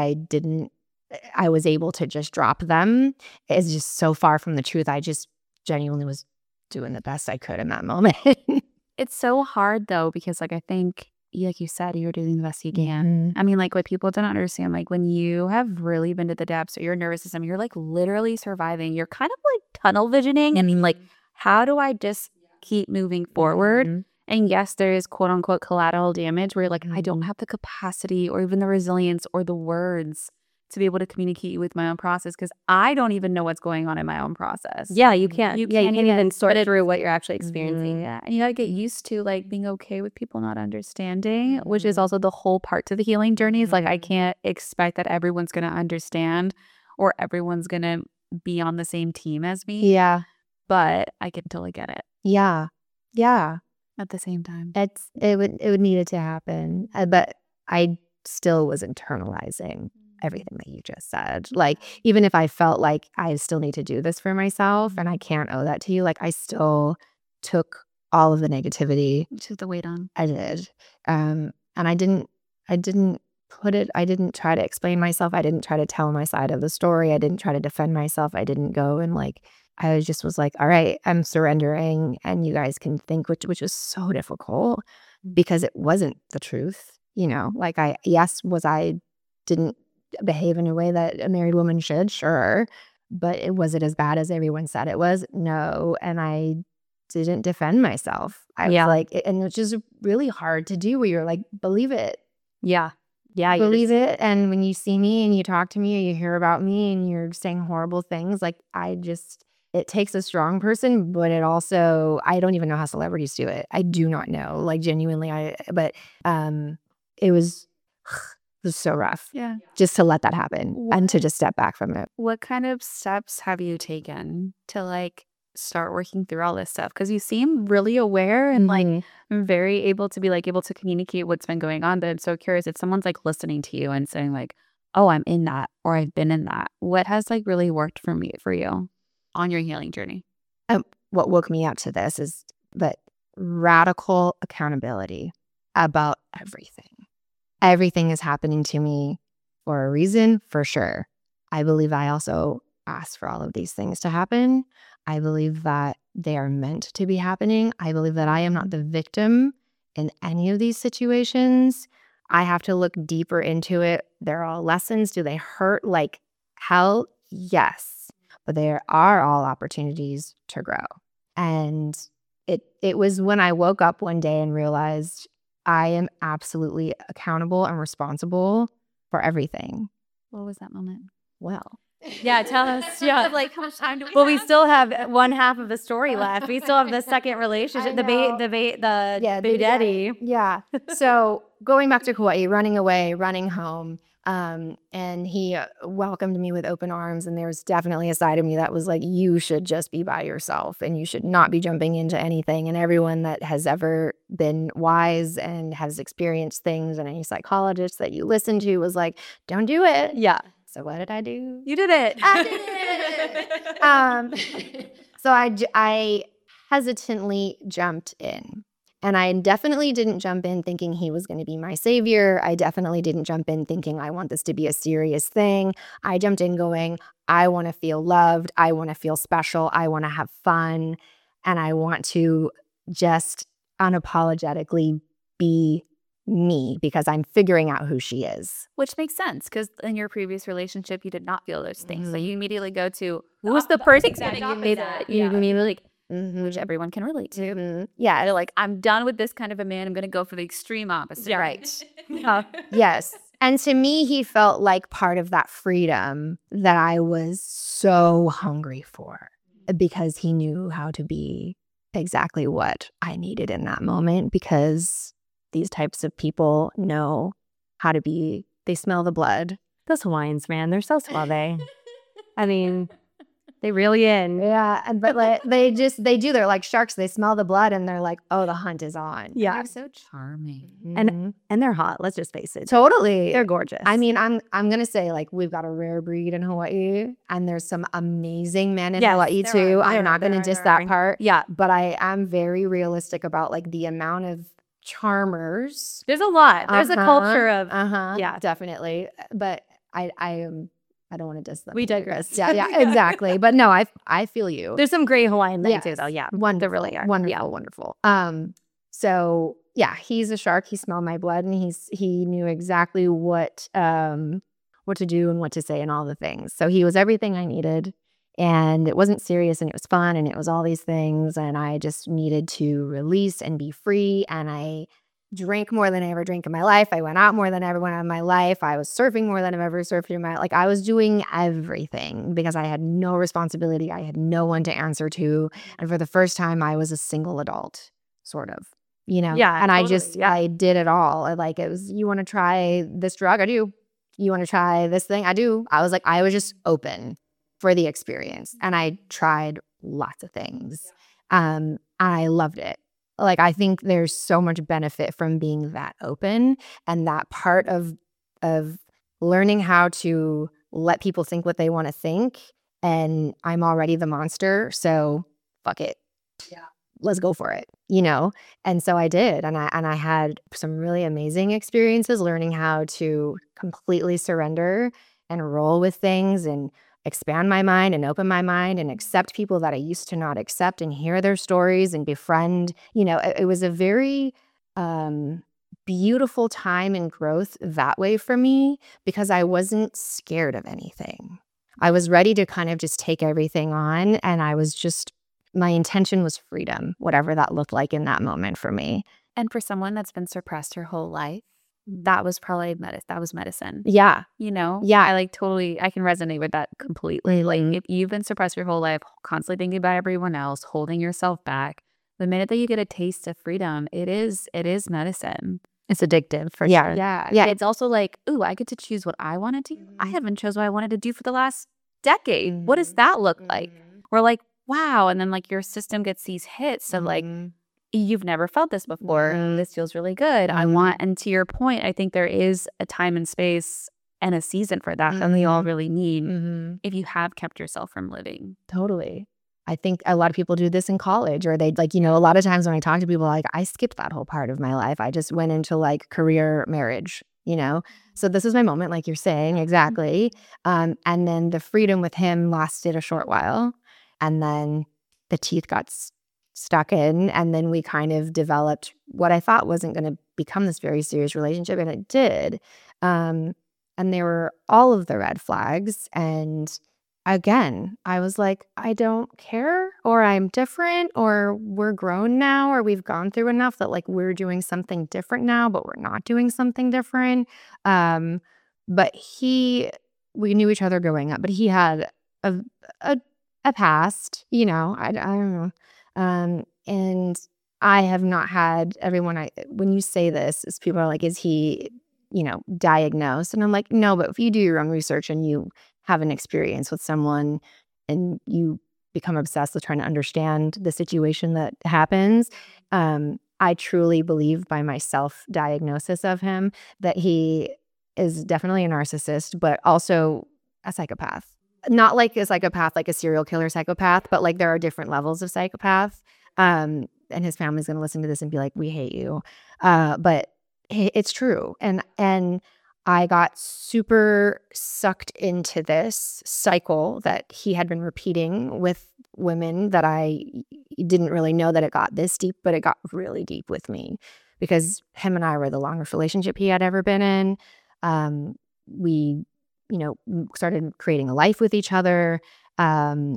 I was able to just drop them is just so far from the truth. I just genuinely was doing the best I could in that moment. It's so hard though, because like I think, like you said, you're doing the best you can. I mean, like what people don't understand, like when you have really been to the depths of your nervous system, you're like literally surviving. You're kind of like tunnel visioning. I mean, like, how do I just keep moving forward? And yes, there is quote unquote collateral damage where you're like, I don't have the capacity or even the resilience or the words to be able to communicate with my own process because I don't even know what's going on in my own process. Yeah, you can't. You can't even sort through what you're actually experiencing. Yeah, and you gotta get used to like being okay with people not understanding, which is also the whole part to the healing journey. Is like I can't expect that everyone's gonna understand or everyone's gonna be on the same team as me. Yeah, but I can totally get it. Yeah. At the same time, it would need it to happen, but I still was internalizing everything that you just said. Like, even if I felt like I still need to do this for myself and I can't owe that to you, like I still took all of the negativity. You took the weight on. I did. And I didn't I didn't try to explain myself. I didn't try to tell my side of the story. I didn't try to defend myself. I didn't go and like, I just was like, all right, I'm surrendering and you guys can think, which was so difficult because it wasn't the truth. You know, like I didn't behave in a way that a married woman should, sure. But was it as bad as everyone said it was? No. And I didn't defend myself. I was like, and it's just really hard to do where you're like, believe it. Yeah. Yeah. Believe it. And when you see me and you talk to me or you hear about me and you're saying horrible things, like it takes a strong person, but it also, I don't even know how celebrities do it. I do not know, like genuinely, it was so rough. Yeah. Just to let that happen and to just step back from it. What kind of steps have you taken to like start working through all this stuff? Because you seem really aware and like very able to communicate what's been going on. But I'm so curious if someone's like listening to you and saying like, oh, I'm in that or I've been in that. What has like really worked for you on your healing journey? What woke me up to this is that radical accountability about everything. Everything is happening to me for a reason, for sure. I believe I also asked for all of these things to happen. I believe that they are meant to be happening. I believe that I am not the victim in any of these situations. I have to look deeper into it. They're all lessons. Do they hurt like hell? Yes. But there are all opportunities to grow. And it was when I woke up one day and realized I am absolutely accountable and responsible for everything. What was that moment? Well, yeah, tell us. Yeah. Like, how much time do we Well, have? we still have one half of the story left. We still have the second relationship, the Big Daddy. Yeah. So going back to Kauai, running away, running home, and he welcomed me with open arms. And there was definitely a side of me that was like, you should just be by yourself and you should not be jumping into anything. And everyone that has ever been wise and has experienced things, and any psychologist that you listen to was like, don't do it. Yeah. So what did I do? You did it. I did it. So I hesitantly jumped in. And I definitely didn't jump in thinking he was going to be my savior. I definitely didn't jump in thinking I want this to be a serious thing. I jumped in going, I want to feel loved. I want to feel special. I want to have fun. And I want to just unapologetically be me because I'm figuring out who she is. Which makes sense because in your previous relationship, you did not feel those things. So you immediately go to Who's the person exact that you made opposite. that? You Yeah. immediately like, which everyone can relate to. Yeah. They're like, I'm done with this kind of a man. I'm going to go for the extreme opposite. Right. Yes. And to me, he felt like part of that freedom that I was so hungry for because he knew how to be exactly what I needed in that moment, because these types of people know how to be, they smell the blood. Those Hawaiians, man, they're so suave. I mean, they reel you in. Yeah. But like, they do. They're like sharks. They smell the blood and they're like, oh, the hunt is on. Yeah. They're so charming. And they're hot. Let's just face it. Totally. They're gorgeous. I mean, I'm gonna say like we've got a rare breed in Hawaii, and there's some amazing men in Hawaii too. I'm not gonna diss that part. Yeah. But I am very realistic about like the amount of charmers. There's a lot. There's a culture of Yeah, definitely. But I don't want to diss them. we digress. Yeah, exactly. But no, I feel you. There's some great Hawaiian men Yes. too, though. Yeah. Wonderful, There really are. Wonderful. So yeah, he's a shark. He smelled my blood, and he knew exactly what to do and what to say and all the things. So he was everything I needed, and it wasn't serious, and it was fun, and it was all these things, and I just needed to release and be free. And I drank more than I ever drank in my life. I went out more than I ever went out in my life. I was surfing more than I've ever surfed in my life. Like I was doing everything because I had no responsibility. I had no one to answer to. And for the first time, I was a single adult, sort of, you know? Yeah, And totally. I did it all. Like it was, you want to try this drug? I do. You want to try this thing? I do. I was just open for the experience. And I tried lots of things. And I loved it. Like, I think there's so much benefit from being that open, and that part of learning how to let people think what they want to think. And I'm already the monster, so fuck it. Yeah. Let's go for it, And so I did, and I had some really amazing experiences learning how to completely surrender and roll with things and expand my mind and open my mind and accept people that I used to not accept and hear their stories and befriend. It was a very beautiful time and growth that way for me because I wasn't scared of anything. I was ready to kind of just take everything on, and my intention was freedom, whatever that looked like in that moment for me. And for someone that's been suppressed her whole life, that was probably that was medicine. Yeah. Yeah, I can resonate with that completely. Like, if you've been suppressed your whole life, constantly thinking about everyone else, holding yourself back, the minute that you get a taste of freedom, it is medicine. It's addictive for Yeah. sure. Yeah. It's also like, ooh, I get to choose what I want to do. I haven't chose what I wanted to do for the last decade. What does that look like? We're like, wow. And then like your system gets these hits of like, you've never felt this before. This feels really good. I want, and to your point, I think there is a time and space and a season for that that we all really need if you have kept yourself from living. Totally. I think a lot of people do this in college, or they a lot of times when I talk to people, like, I skipped that whole part of my life. I just went into like career marriage, So this is my moment, like you're saying, exactly. And then the freedom with him lasted a short while. And then the teeth got stuck in. And then we kind of developed what I thought wasn't going to become this very serious relationship. And it did. And there were all of the red flags. And again, I was like, I don't care, or I'm different, or we're grown now, or we've gone through enough that like we're doing something different now, but we're not doing something different. But we knew each other growing up, but he had a past, I don't know. And I have not had when you say this, is people are like, is he, diagnosed? And I'm like, no, but if you do your own research and you have an experience with someone and you become obsessed with trying to understand the situation that happens, I truly believe by my self-diagnosis of him that he is definitely a narcissist, but also a psychopath. Not like a psychopath, like a serial killer psychopath, but like there are different levels of psychopath. And his family's going to listen to this and be like, we hate you. But it's true. And I got super sucked into this cycle that he had been repeating with women that I didn't really know that it got this deep, but it got really deep with me because him and I were the longest relationship he had ever been in. We, started creating a life with each other. And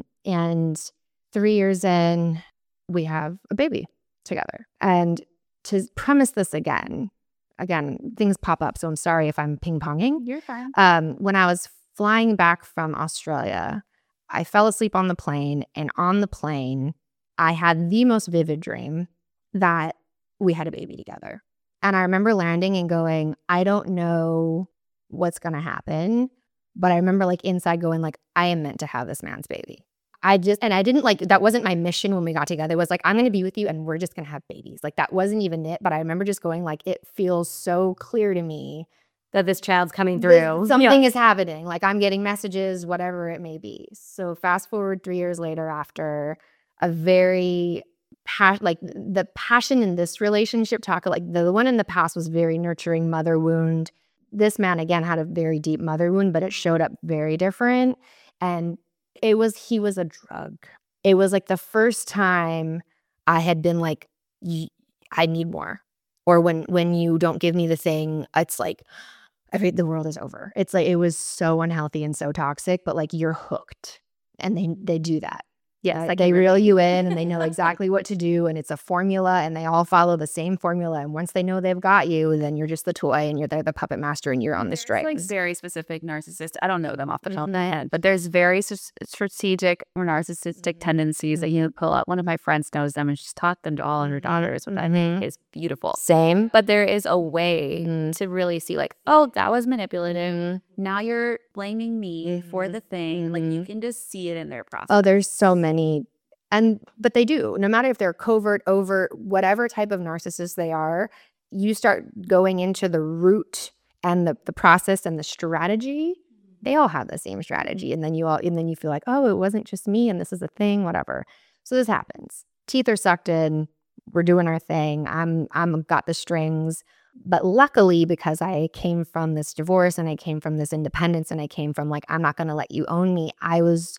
3 years in, we have a baby together. And to premise this again, things pop up, so I'm sorry if I'm ping-ponging. You're fine. When I was flying back from Australia, I fell asleep on the plane, and on the plane, I had the most vivid dream that we had a baby together. And I remember landing and going, I don't know what's going to happen, but I remember like inside going like, I am meant to have this man's baby. I didn't like, that wasn't my mission when we got together. It was like, I'm going to be with you and we're just going to have babies. Like that wasn't even it. But I remember just going like, it feels so clear to me that this child's coming through. Something is happening. Like I'm getting messages, whatever it may be. So fast forward 3 years later, after a very the passion in this relationship, the one in the past was very nurturing, mother wound. This man again had a very deep mother wound, but it showed up very different. And he was a drug. It was like the first time I had been like, I need more. Or when you don't give me the thing, it's like, the world is over. It's like, it was so unhealthy and so toxic, but like you're hooked. And they do that. Yes, They reel you in and they know exactly what to do, and it's a formula and they all follow the same formula. And once they know they've got you, then you're just the toy and they're the puppet master and you're on the strike. Like very specific narcissist. I don't know them off the top of my head, but there's very strategic or narcissistic tendencies that you pull out. One of my friends knows them and she's taught them to all of her daughters, which I think is beautiful. Same. But there is a way to really see like, oh, that was manipulative. Now you're blaming me for the thing. Like you can just see it in their process. Oh, there's so many. But they do, no matter if they're covert, overt, whatever type of narcissist they are, you start going into the root And the process and the strategy, they all have the same strategy. And then you feel like, oh, it wasn't just me and this is a thing, whatever. So this happens. Teeth are sucked in. We're doing our thing. I'm got the strings. But luckily, because I came from this divorce and I came from this independence and I came from like, I'm not going to let you own me, I was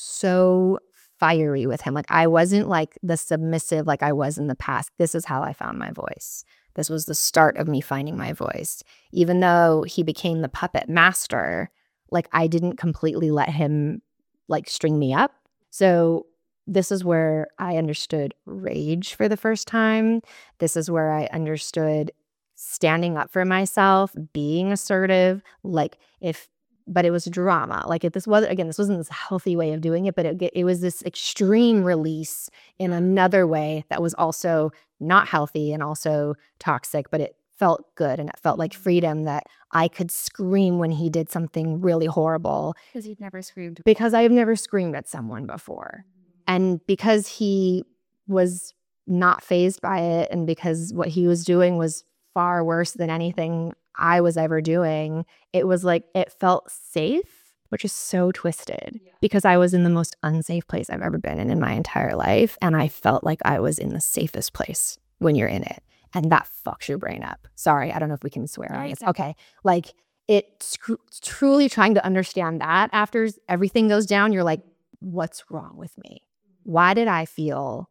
so fiery with him. Like I wasn't like the submissive like I was in the past. This is how I found my voice. This was the start of me finding my voice. Even though he became the puppet master, like I didn't completely let him like string me up. So this is where I understood rage for the first time. This is where I understood standing up for myself, being assertive, but it was drama. Like this wasn't this healthy way of doing it, but it was this extreme release in another way that was also not healthy and also toxic, but it felt good and it felt like freedom that I could scream when he did something really horrible. Because you'd never screamed. Because I've never screamed at someone before. And because he was not fazed by it and because what he was doing was far worse than anything I was ever doing, it was like it felt safe, which is so twisted because I was in the most unsafe place I've ever been in my entire life. And I felt like I was in the safest place when you're in it. And that fucks your brain up. Sorry, I don't know if we can swear on this. Okay. Like it's truly trying to understand that after everything goes down, you're like, what's wrong with me? Why did I feel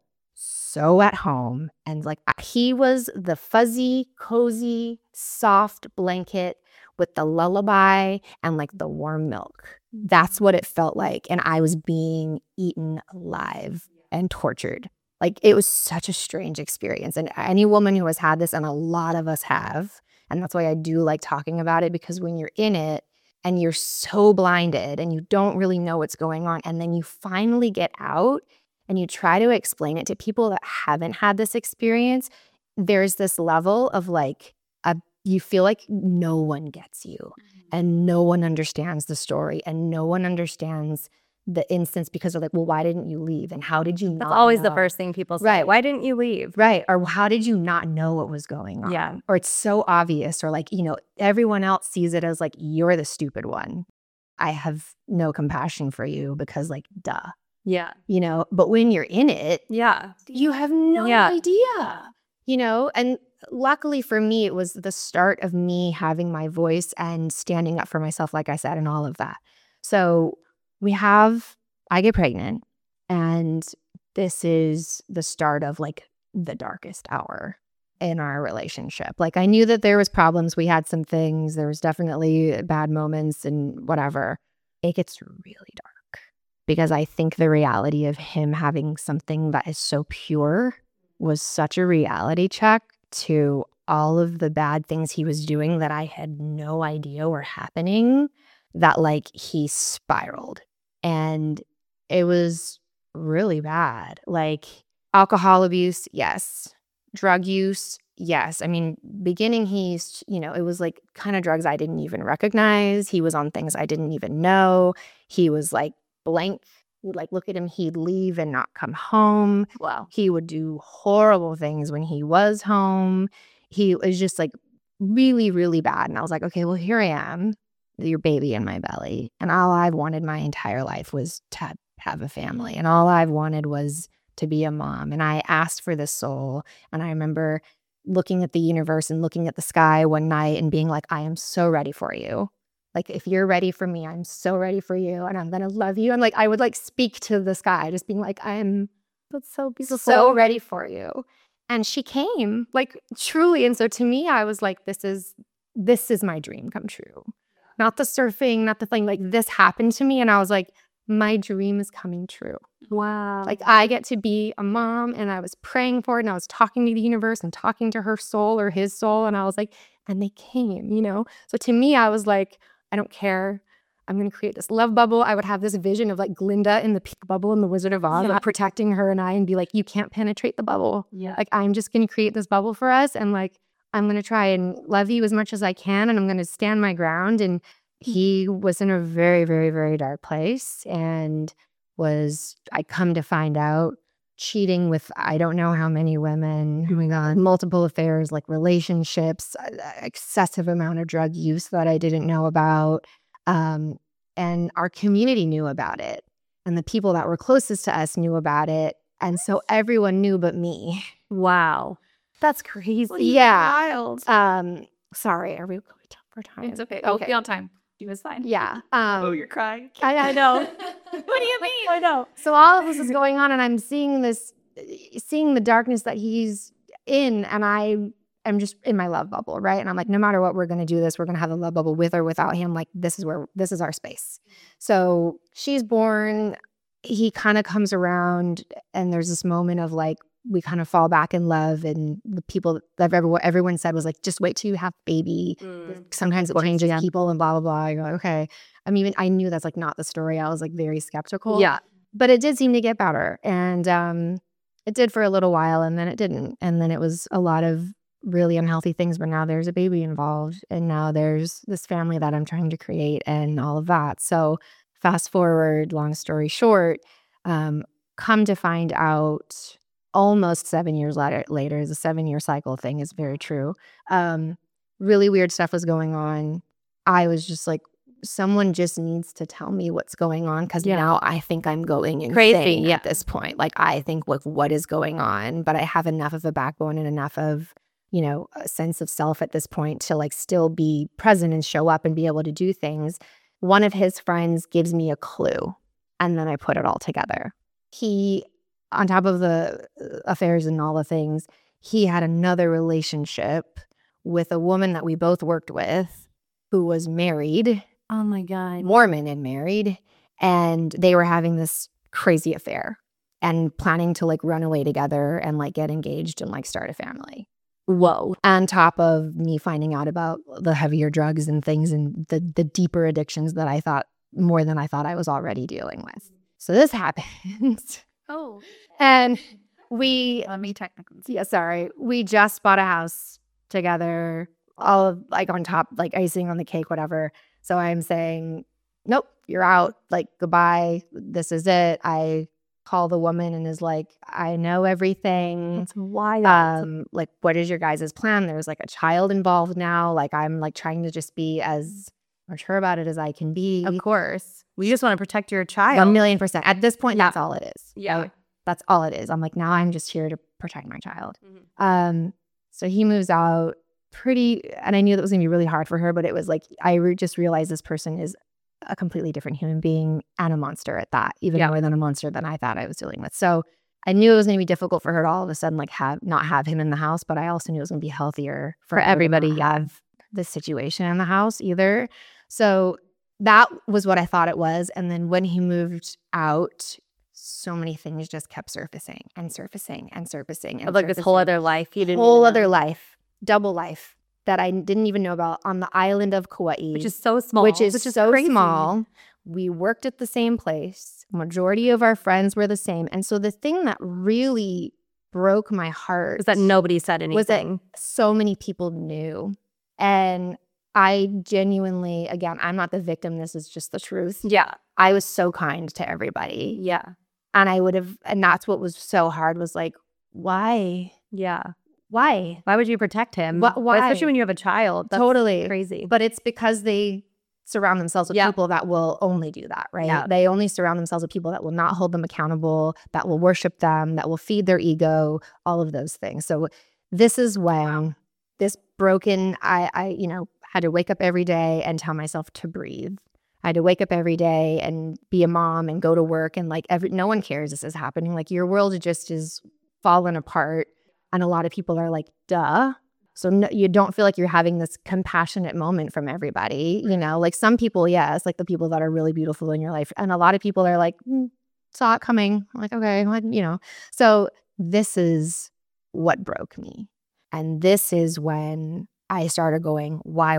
so at home? And like he was the fuzzy, cozy, soft blanket with the lullaby and like the warm milk. That's what it felt like. And I was being eaten alive and tortured. Like it was such a strange experience. And any woman who has had this, and a lot of us have, and that's why I do like talking about it, because when you're in it and you're so blinded and you don't really know what's going on, and then you finally get out and you try to explain it to people that haven't had this experience, there's this level of like, you feel like no one gets you and no one understands the story and no one understands the instance because they're like, well, why didn't you leave? And how did you not That's always know? the first thing people say. Right. Why didn't you leave? Right. Or how did you not know what was going on? Yeah. Or it's so obvious, or like, everyone else sees it as like, you're the stupid one. I have no compassion for you because like, duh. Yeah. But when you're in it, Yeah. you have no idea, and luckily for me, it was the start of me having my voice and standing up for myself, like I said, and all of that. So I get pregnant, and this is the start of like the darkest hour in our relationship. Like I knew that there was problems. We had some things. There was definitely bad moments and whatever. It gets really dark because I think the reality of him having something that is so pure was such a reality check to all of the bad things he was doing that I had no idea were happening, that like he spiraled. And it was really bad. Like alcohol abuse, yes. Drug use, yes. I mean, beginning it was like kind of drugs I didn't even recognize. He was on things I didn't even know. He was like blank. You'd like look at him, he'd leave and not come home. Wow. He would do horrible things when he was home. He was just like really, really bad. And I was like, okay, well, here I am, your baby in my belly. And all I've wanted my entire life was to have a family. And all I've wanted was to be a mom. And I asked for this soul. And I remember looking at the universe and looking at the sky one night and being like, I am so ready for you. Like, if you're ready for me, I'm so ready for you. And I'm going to love you. And like, I would like speak to the sky, just being like, That's so beautiful. so ready for you. And she came, like truly. And so to me, I was like, this is my dream come true. Not the surfing, not the thing, like this happened to me. And I was like, my dream is coming true. Wow. Like I get to be a mom, and I was praying for it, and I was talking to the universe and talking to her soul or his soul. And I was like, and they came, So to me, I was like, I don't care. I'm going to create this love bubble. I would have this vision of like Glinda in the pink bubble in The Wizard of Oz, like protecting her and I, and be like, you can't penetrate the bubble. Yeah. Like, I'm just going to create this bubble for us. And like, I'm going to try and love you as much as I can. And I'm going to stand my ground. And he was in a very, very, very dark place, and I come to find out cheating with I don't know how many women. Oh my God. Multiple affairs, like relationships, excessive amount of drug use that I didn't know about. And our community knew about it. And the people that were closest to us knew about it. And so everyone knew but me. Wow. That's crazy. Yeah. Wild. Sorry, are we going for time? It's okay. We'll be on time. She was fine. Yeah. You're crying. I know. What do you mean? I know. So all of this is going on, and I'm seeing the darkness that he's in, and I'm just in my love bubble, right? And I'm like, no matter what, we're going to do this. We're going to have a love bubble with or without him. Like, this is our space. So she's born. He kind of comes around, and there's this moment of like, we kind of fall back in love, and the people that everyone said was like, just wait till you have baby. Sometimes it changes people and blah, blah, blah. I go, okay. I knew that's like not the story. I was like very skeptical. Yeah. But it did seem to get better. And it did for a little while, and then it didn't. And then it was a lot of really unhealthy things, but now there's a baby involved, and now there's this family that I'm trying to create and all of that. So fast forward, long story short, come to find out almost 7 years later, the 7-year cycle thing is very true. Really weird stuff was going on. I was just like, someone just needs to tell me what's going on, because now I think I'm going insane Crazy, at this point. Like, I think, like, what is going on? But I have enough of a backbone and enough of, a sense of self at this point to like still be present and show up and be able to do things. One of his friends gives me a clue, and then I put it all together. He, on top of the affairs and all the things, he had another relationship with a woman that we both worked with who was married. Oh my God. Mormon and married. And they were having this crazy affair and planning to like run away together and like get engaged and like start a family. Whoa. On top of me finding out about the heavier drugs and things and the deeper addictions that I thought more than I thought I was already dealing with. So this happened. Oh. And we just bought a house together, all of like on top, like icing on the cake, whatever. So I'm saying, nope, you're out, like goodbye. This is it. I call the woman and is like, I know everything. That's wild. Like, what is your guys' plan? There's like a child involved now. Like, I'm like trying to just be as mature about it as I can be. Of course. We just want to protect your child. 1,000,000%. At this point, that's all it is. Yeah. That's all it is. I'm like, now I'm just here to protect my child. So he moves out and I knew that was going to be really hard for her, but it was like, just realized this person is a completely different human being and a monster at that, even more than a monster than I thought I was dealing with. So I knew it was going to be difficult for her to all of a sudden like not have him in the house, but I also knew it was going to be healthier for everybody to have this situation in the house either. So that was what I thought it was. And then when he moved out, so many things just kept surfacing and surfacing and surfacing. And like this whole other life. Life, double life that I didn't even know about on the island of Kauai. Which is so small. Which is so crazy. small. We worked at the same place. Majority of our friends were the same. And so the thing that really broke my heart was that nobody said anything. Was that so many people knew. And I genuinely, again, I'm not the victim. This is just the truth. Yeah. I was so kind to everybody. Yeah. And that's what was so hard was like, why? Yeah. Why? Why would you protect him? Why? Especially when you have a child. That's totally crazy. But it's because they surround themselves with people that will only do that, right? Yeah. They only surround themselves with people that will not hold them accountable, that will worship them, that will feed their ego, all of those things. So this is when this broken, I had to wake up every day and tell myself to breathe. I had to wake up every day and be a mom and go to work and like no one cares this is happening. Like your world just is falling apart. And a lot of people are like, duh. So no, you don't feel like you're having this compassionate moment from everybody, like some people, yes, like the people that are really beautiful in your life. And a lot of people are like, saw it coming. I'm like, okay, So this is what broke me. And this is when I started going, why,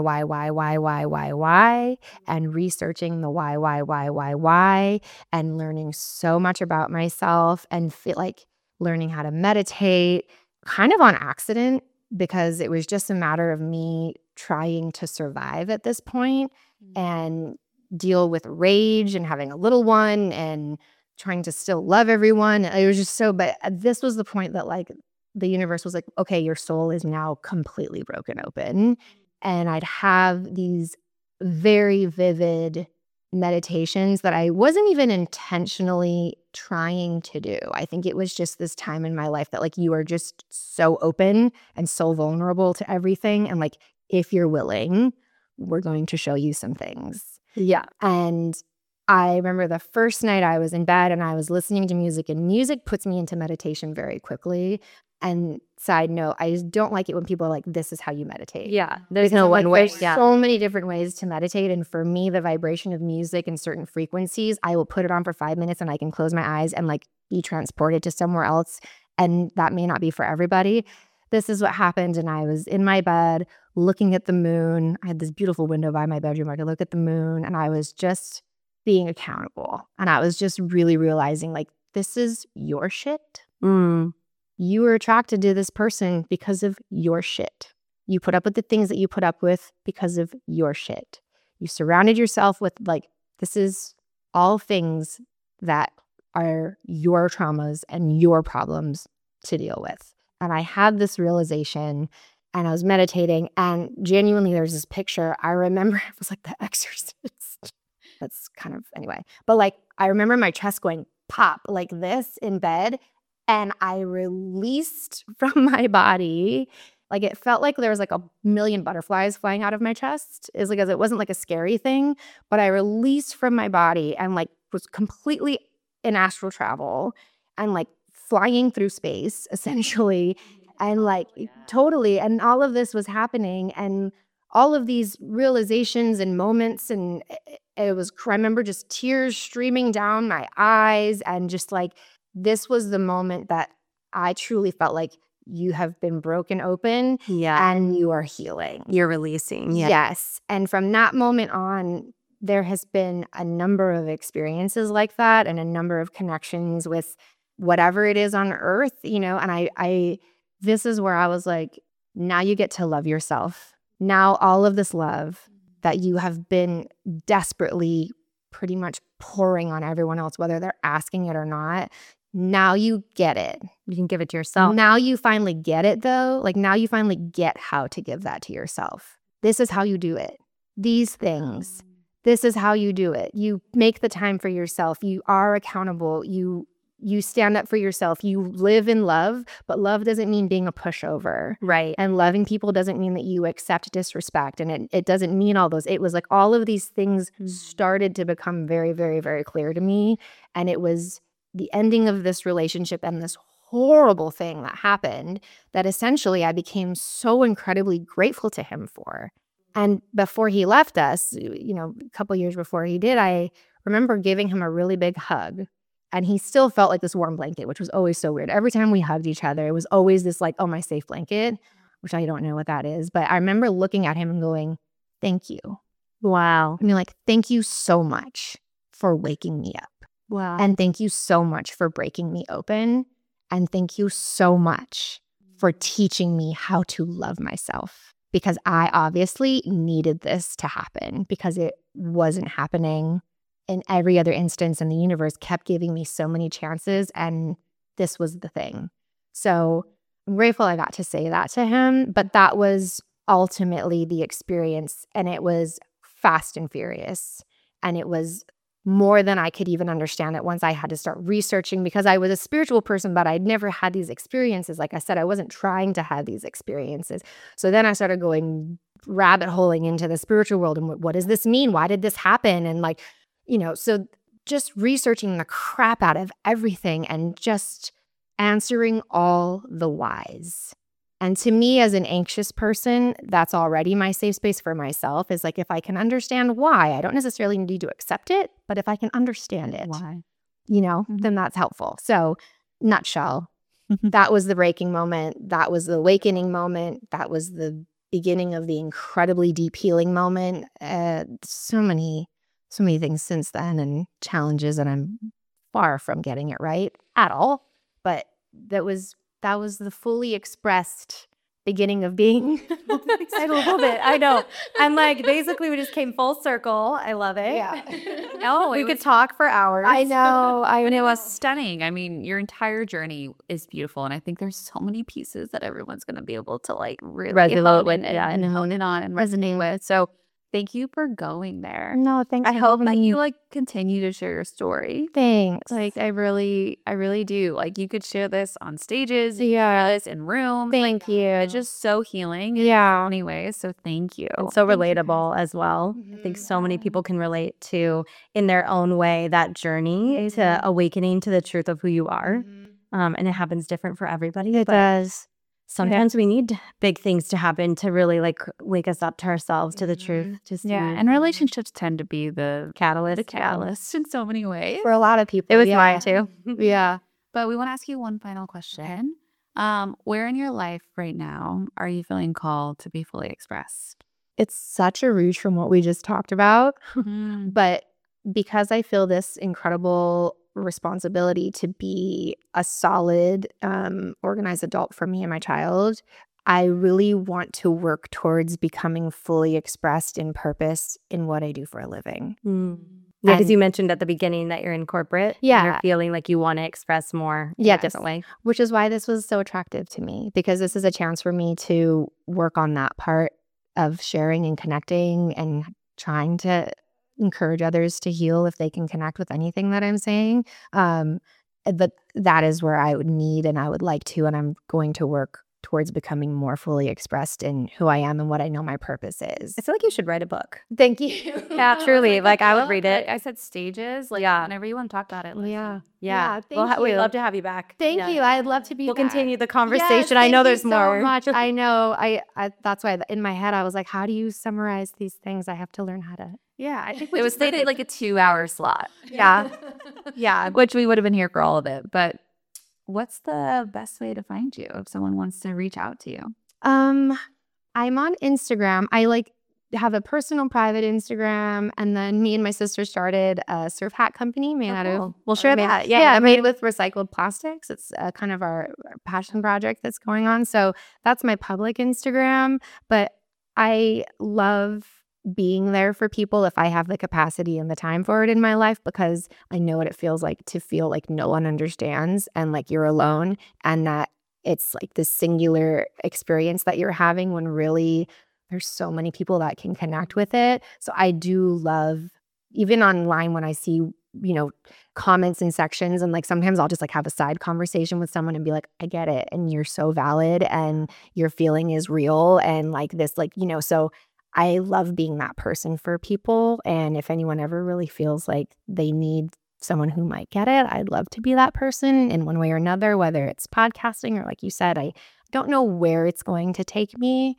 and researching the why, and learning so much about myself and feel like learning how to meditate kind of on accident because it was just a matter of me trying to survive at this point and deal with rage and having a little one and trying to still love everyone. It was just so, but this was the point that like the universe was like, okay, your soul is now completely broken open. And I'd have these very vivid meditations that I wasn't even intentionally trying to do. I think it was just this time in my life that like you are just so open and so vulnerable to everything. And like, if you're willing, we're going to show you some things. Yeah. And I remember the first night I was in bed and I was listening to music, and music puts me into meditation very quickly. And side note, I just don't like it when people are like, this is how you meditate. Yeah. There's Because no I'm like, one way. there's Yeah. so many different ways to meditate. And for me, the vibration of music and certain frequencies, I will put it on for 5 minutes and I can close my eyes and like be transported to somewhere else. And that may not be for everybody. This is what happened. And I was in my bed looking at the moon. I had this beautiful window by my bedroom. I could look at the moon, and I was just being accountable. And I was just really realizing like, this is your shit. Mm. You were attracted to this person because of your shit. You put up with the things that you put up with because of your shit. You surrounded yourself with like, this is all things that are your traumas and your problems to deal with. And I had this realization, and I was meditating, and genuinely there's this picture. I remember it was like The Exorcist. That's kind of, anyway. But like, I remember my chest going pop like this in bed, and I released from my body. Like it felt like there was like a million butterflies flying out of my chest. Is like, as it wasn't like a scary thing, but I released from my body and like was completely in astral travel and like flying through space essentially. And like totally. And all of this was happening, and all of these realizations and moments, and it was, I remember just tears streaming down my eyes, and just like, this was the moment that I truly felt like you have been broken open Yeah. and you are healing. You're releasing. Yeah. Yes. And from that moment on, there has been a number of experiences like that and a number of connections with whatever it is on earth, you know, and I this is where I was like, now you get to love yourself. Now all of this love that you have been desperately pretty much pouring on everyone else, whether they're asking it or not, now you get it. You can give it to yourself. Now you finally get it though. Like now you finally get how to give that to yourself. This is how you do it. These things. This is how you do it. You make the time for yourself. You are accountable. You stand up for yourself. You live in love, but love doesn't mean being a pushover. Right. And loving people doesn't mean that you accept disrespect. And it doesn't mean all those. It was like all of these things started to become very, very, very clear to me. And it was the ending of this relationship and this horrible thing that happened that essentially I became so incredibly grateful to him for. And before he left us, you know, a couple years before he did, I remember giving him a really big hug. And he still felt like this warm blanket, which was always so weird. Every time we hugged each other, it was always this like, oh, my safe blanket, which I don't know what that is. But I remember looking at him and going, thank you. Wow. I mean, like, thank you so much for waking me up. Wow. And thank you so much for breaking me open. And thank you so much for teaching me how to love myself. Because I obviously needed this to happen because it wasn't happening in every other instance, and the universe kept giving me so many chances, and this was the thing. So I'm grateful I got to say that to him, but that was ultimately the experience, and it was fast and furious, and it was more than I could even understand it once I had to start researching, because I was a spiritual person, but I'd never had these experiences. Like I said, I wasn't trying to have these experiences. So then I started going rabbit holing into the spiritual world, and what does this mean? Why did this happen? And like, you know, so just researching the crap out of everything and just answering all the whys. And to me, as an anxious person, that's already my safe space for myself, is like, if I can understand why, I don't necessarily need to accept it, but if I can understand it, Why? you know, then that's helpful. So nutshell, that was the breaking moment. That was the awakening moment. That was the beginning of the incredibly deep healing moment. So many things since then, and challenges, and I'm far from getting it right at all. But that was the fully expressed beginning of being excited a little bit. I know. I'm like, basically, we just came full circle. I love it. Yeah. Oh, We could talk for hours. I know. And it was stunning. I mean, your entire journey is beautiful. And I think there's so many pieces that everyone's going to be able to like really Resonate with, and hone in on and resonate with. So thank you for going there. No, thanks. I hope that you like continue to share your story. Thanks. Like I really do. Like you could share this on stages, Yeah. in rooms. Thank you. It's just so healing. Yeah. Anyways, so thank you. And so relatable as well. I think so many people can relate to, in their own way, that journey to awakening to the truth of who you are. And it happens different for everybody. It but does. Sometimes we need big things to happen to really like wake us up to ourselves, to the truth. Just and relationships tend to be the catalyst in so many ways. For a lot of people. It was mine too. Yeah. But we want to ask you one final question. Where in your life right now are you feeling called to be fully expressed? It's such a reach from what we just talked about. But because I feel this incredible responsibility to be a solid, organized adult for me and my child, I really want to work towards becoming fully expressed in purpose in what I do for a living. Yeah, because you mentioned at the beginning that you're in corporate. And Yeah. you're feeling like you want to express more in a Yes. different way. Which is why this was so attractive to me, because this is a chance for me to work on that part of sharing and connecting and trying to encourage others to heal if they can connect with anything that I'm saying. But that is where I would need and I would like to, and I'm going to work towards becoming more fully expressed in who I am and what I know my purpose is. I feel like you should write a book. Thank you. Yeah, truly. Like I would read it. I said stages. Like Yeah. whenever you want to talk about it. Yeah. Yeah. Thank We'd you. love to have you back. Thank Yeah. you. I'd love to be We'll back. continue the Yes, conversation. I thank know you there's so more. much. I know. I that's why in my head I was like, how do you summarize these things? I have to learn how to. Yeah, I think it was slated like a 2-hour slot. Yeah. Yeah. Which we would have been here for all of it. But what's the best way to find you if someone wants to reach out to you? I'm on Instagram. I like have a personal private Instagram, and then me and my sister started a surf hat company made out of. We'll share made- that. Yeah, made with recycled plastics. It's kind of our passion project that's going on. So that's my public Instagram. But I love being there for people if I have the capacity and the time for it in my life, because I know what it feels like to feel like no one understands and like you're alone, and that it's like this singular experience that you're having when really there's so many people that can connect with it. So I do love, even online when I see, comments and sections, and like sometimes I'll just like have a side conversation with someone and be like, I get it. And you're so valid and your feeling is real. And like this, so I love being that person for people. And if anyone ever really feels like they need someone who might get it, I'd love to be that person in one way or another, whether it's podcasting or like you said, I don't know where it's going to take me.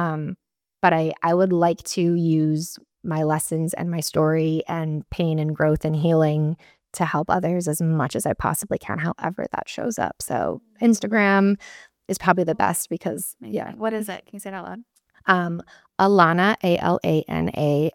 But I would like to use my lessons and my story and pain and growth and healing to help others as much as I possibly can, however that shows up. So Instagram is probably the best because, yeah. What is it? Can you say it out loud? Alana, ALANA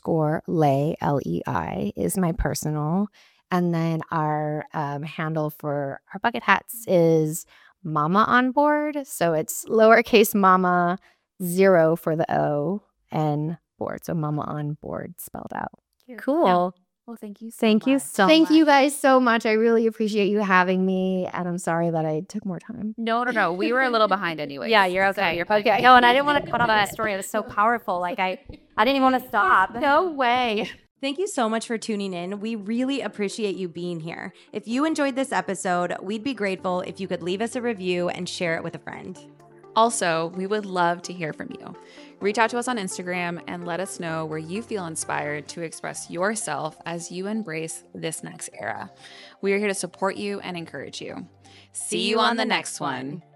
_Lei, LEI is my personal. And then our handle for our bucket hats is Mama on Board. So it's lowercase mama, 0 for the O, and board. So Mama on Board spelled out. Cool. Yeah. Well, thank you so Thank you much. so Thank much. you guys so much. I really appreciate you having me. And I'm sorry that I took more time. No. We were a little behind anyway. Yeah, you're okay. You're okay. No, and I didn't want to cut off that story. It was so powerful. Like I didn't even want to stop. No way. Thank you so much for tuning in. We really appreciate you being here. If you enjoyed this episode, we'd be grateful if you could leave us a review and share it with a friend. Also, we would love to hear from you. Reach out to us on Instagram and let us know where you feel inspired to express yourself as you embrace this next era. We are here to support you and encourage you. See you on the next one.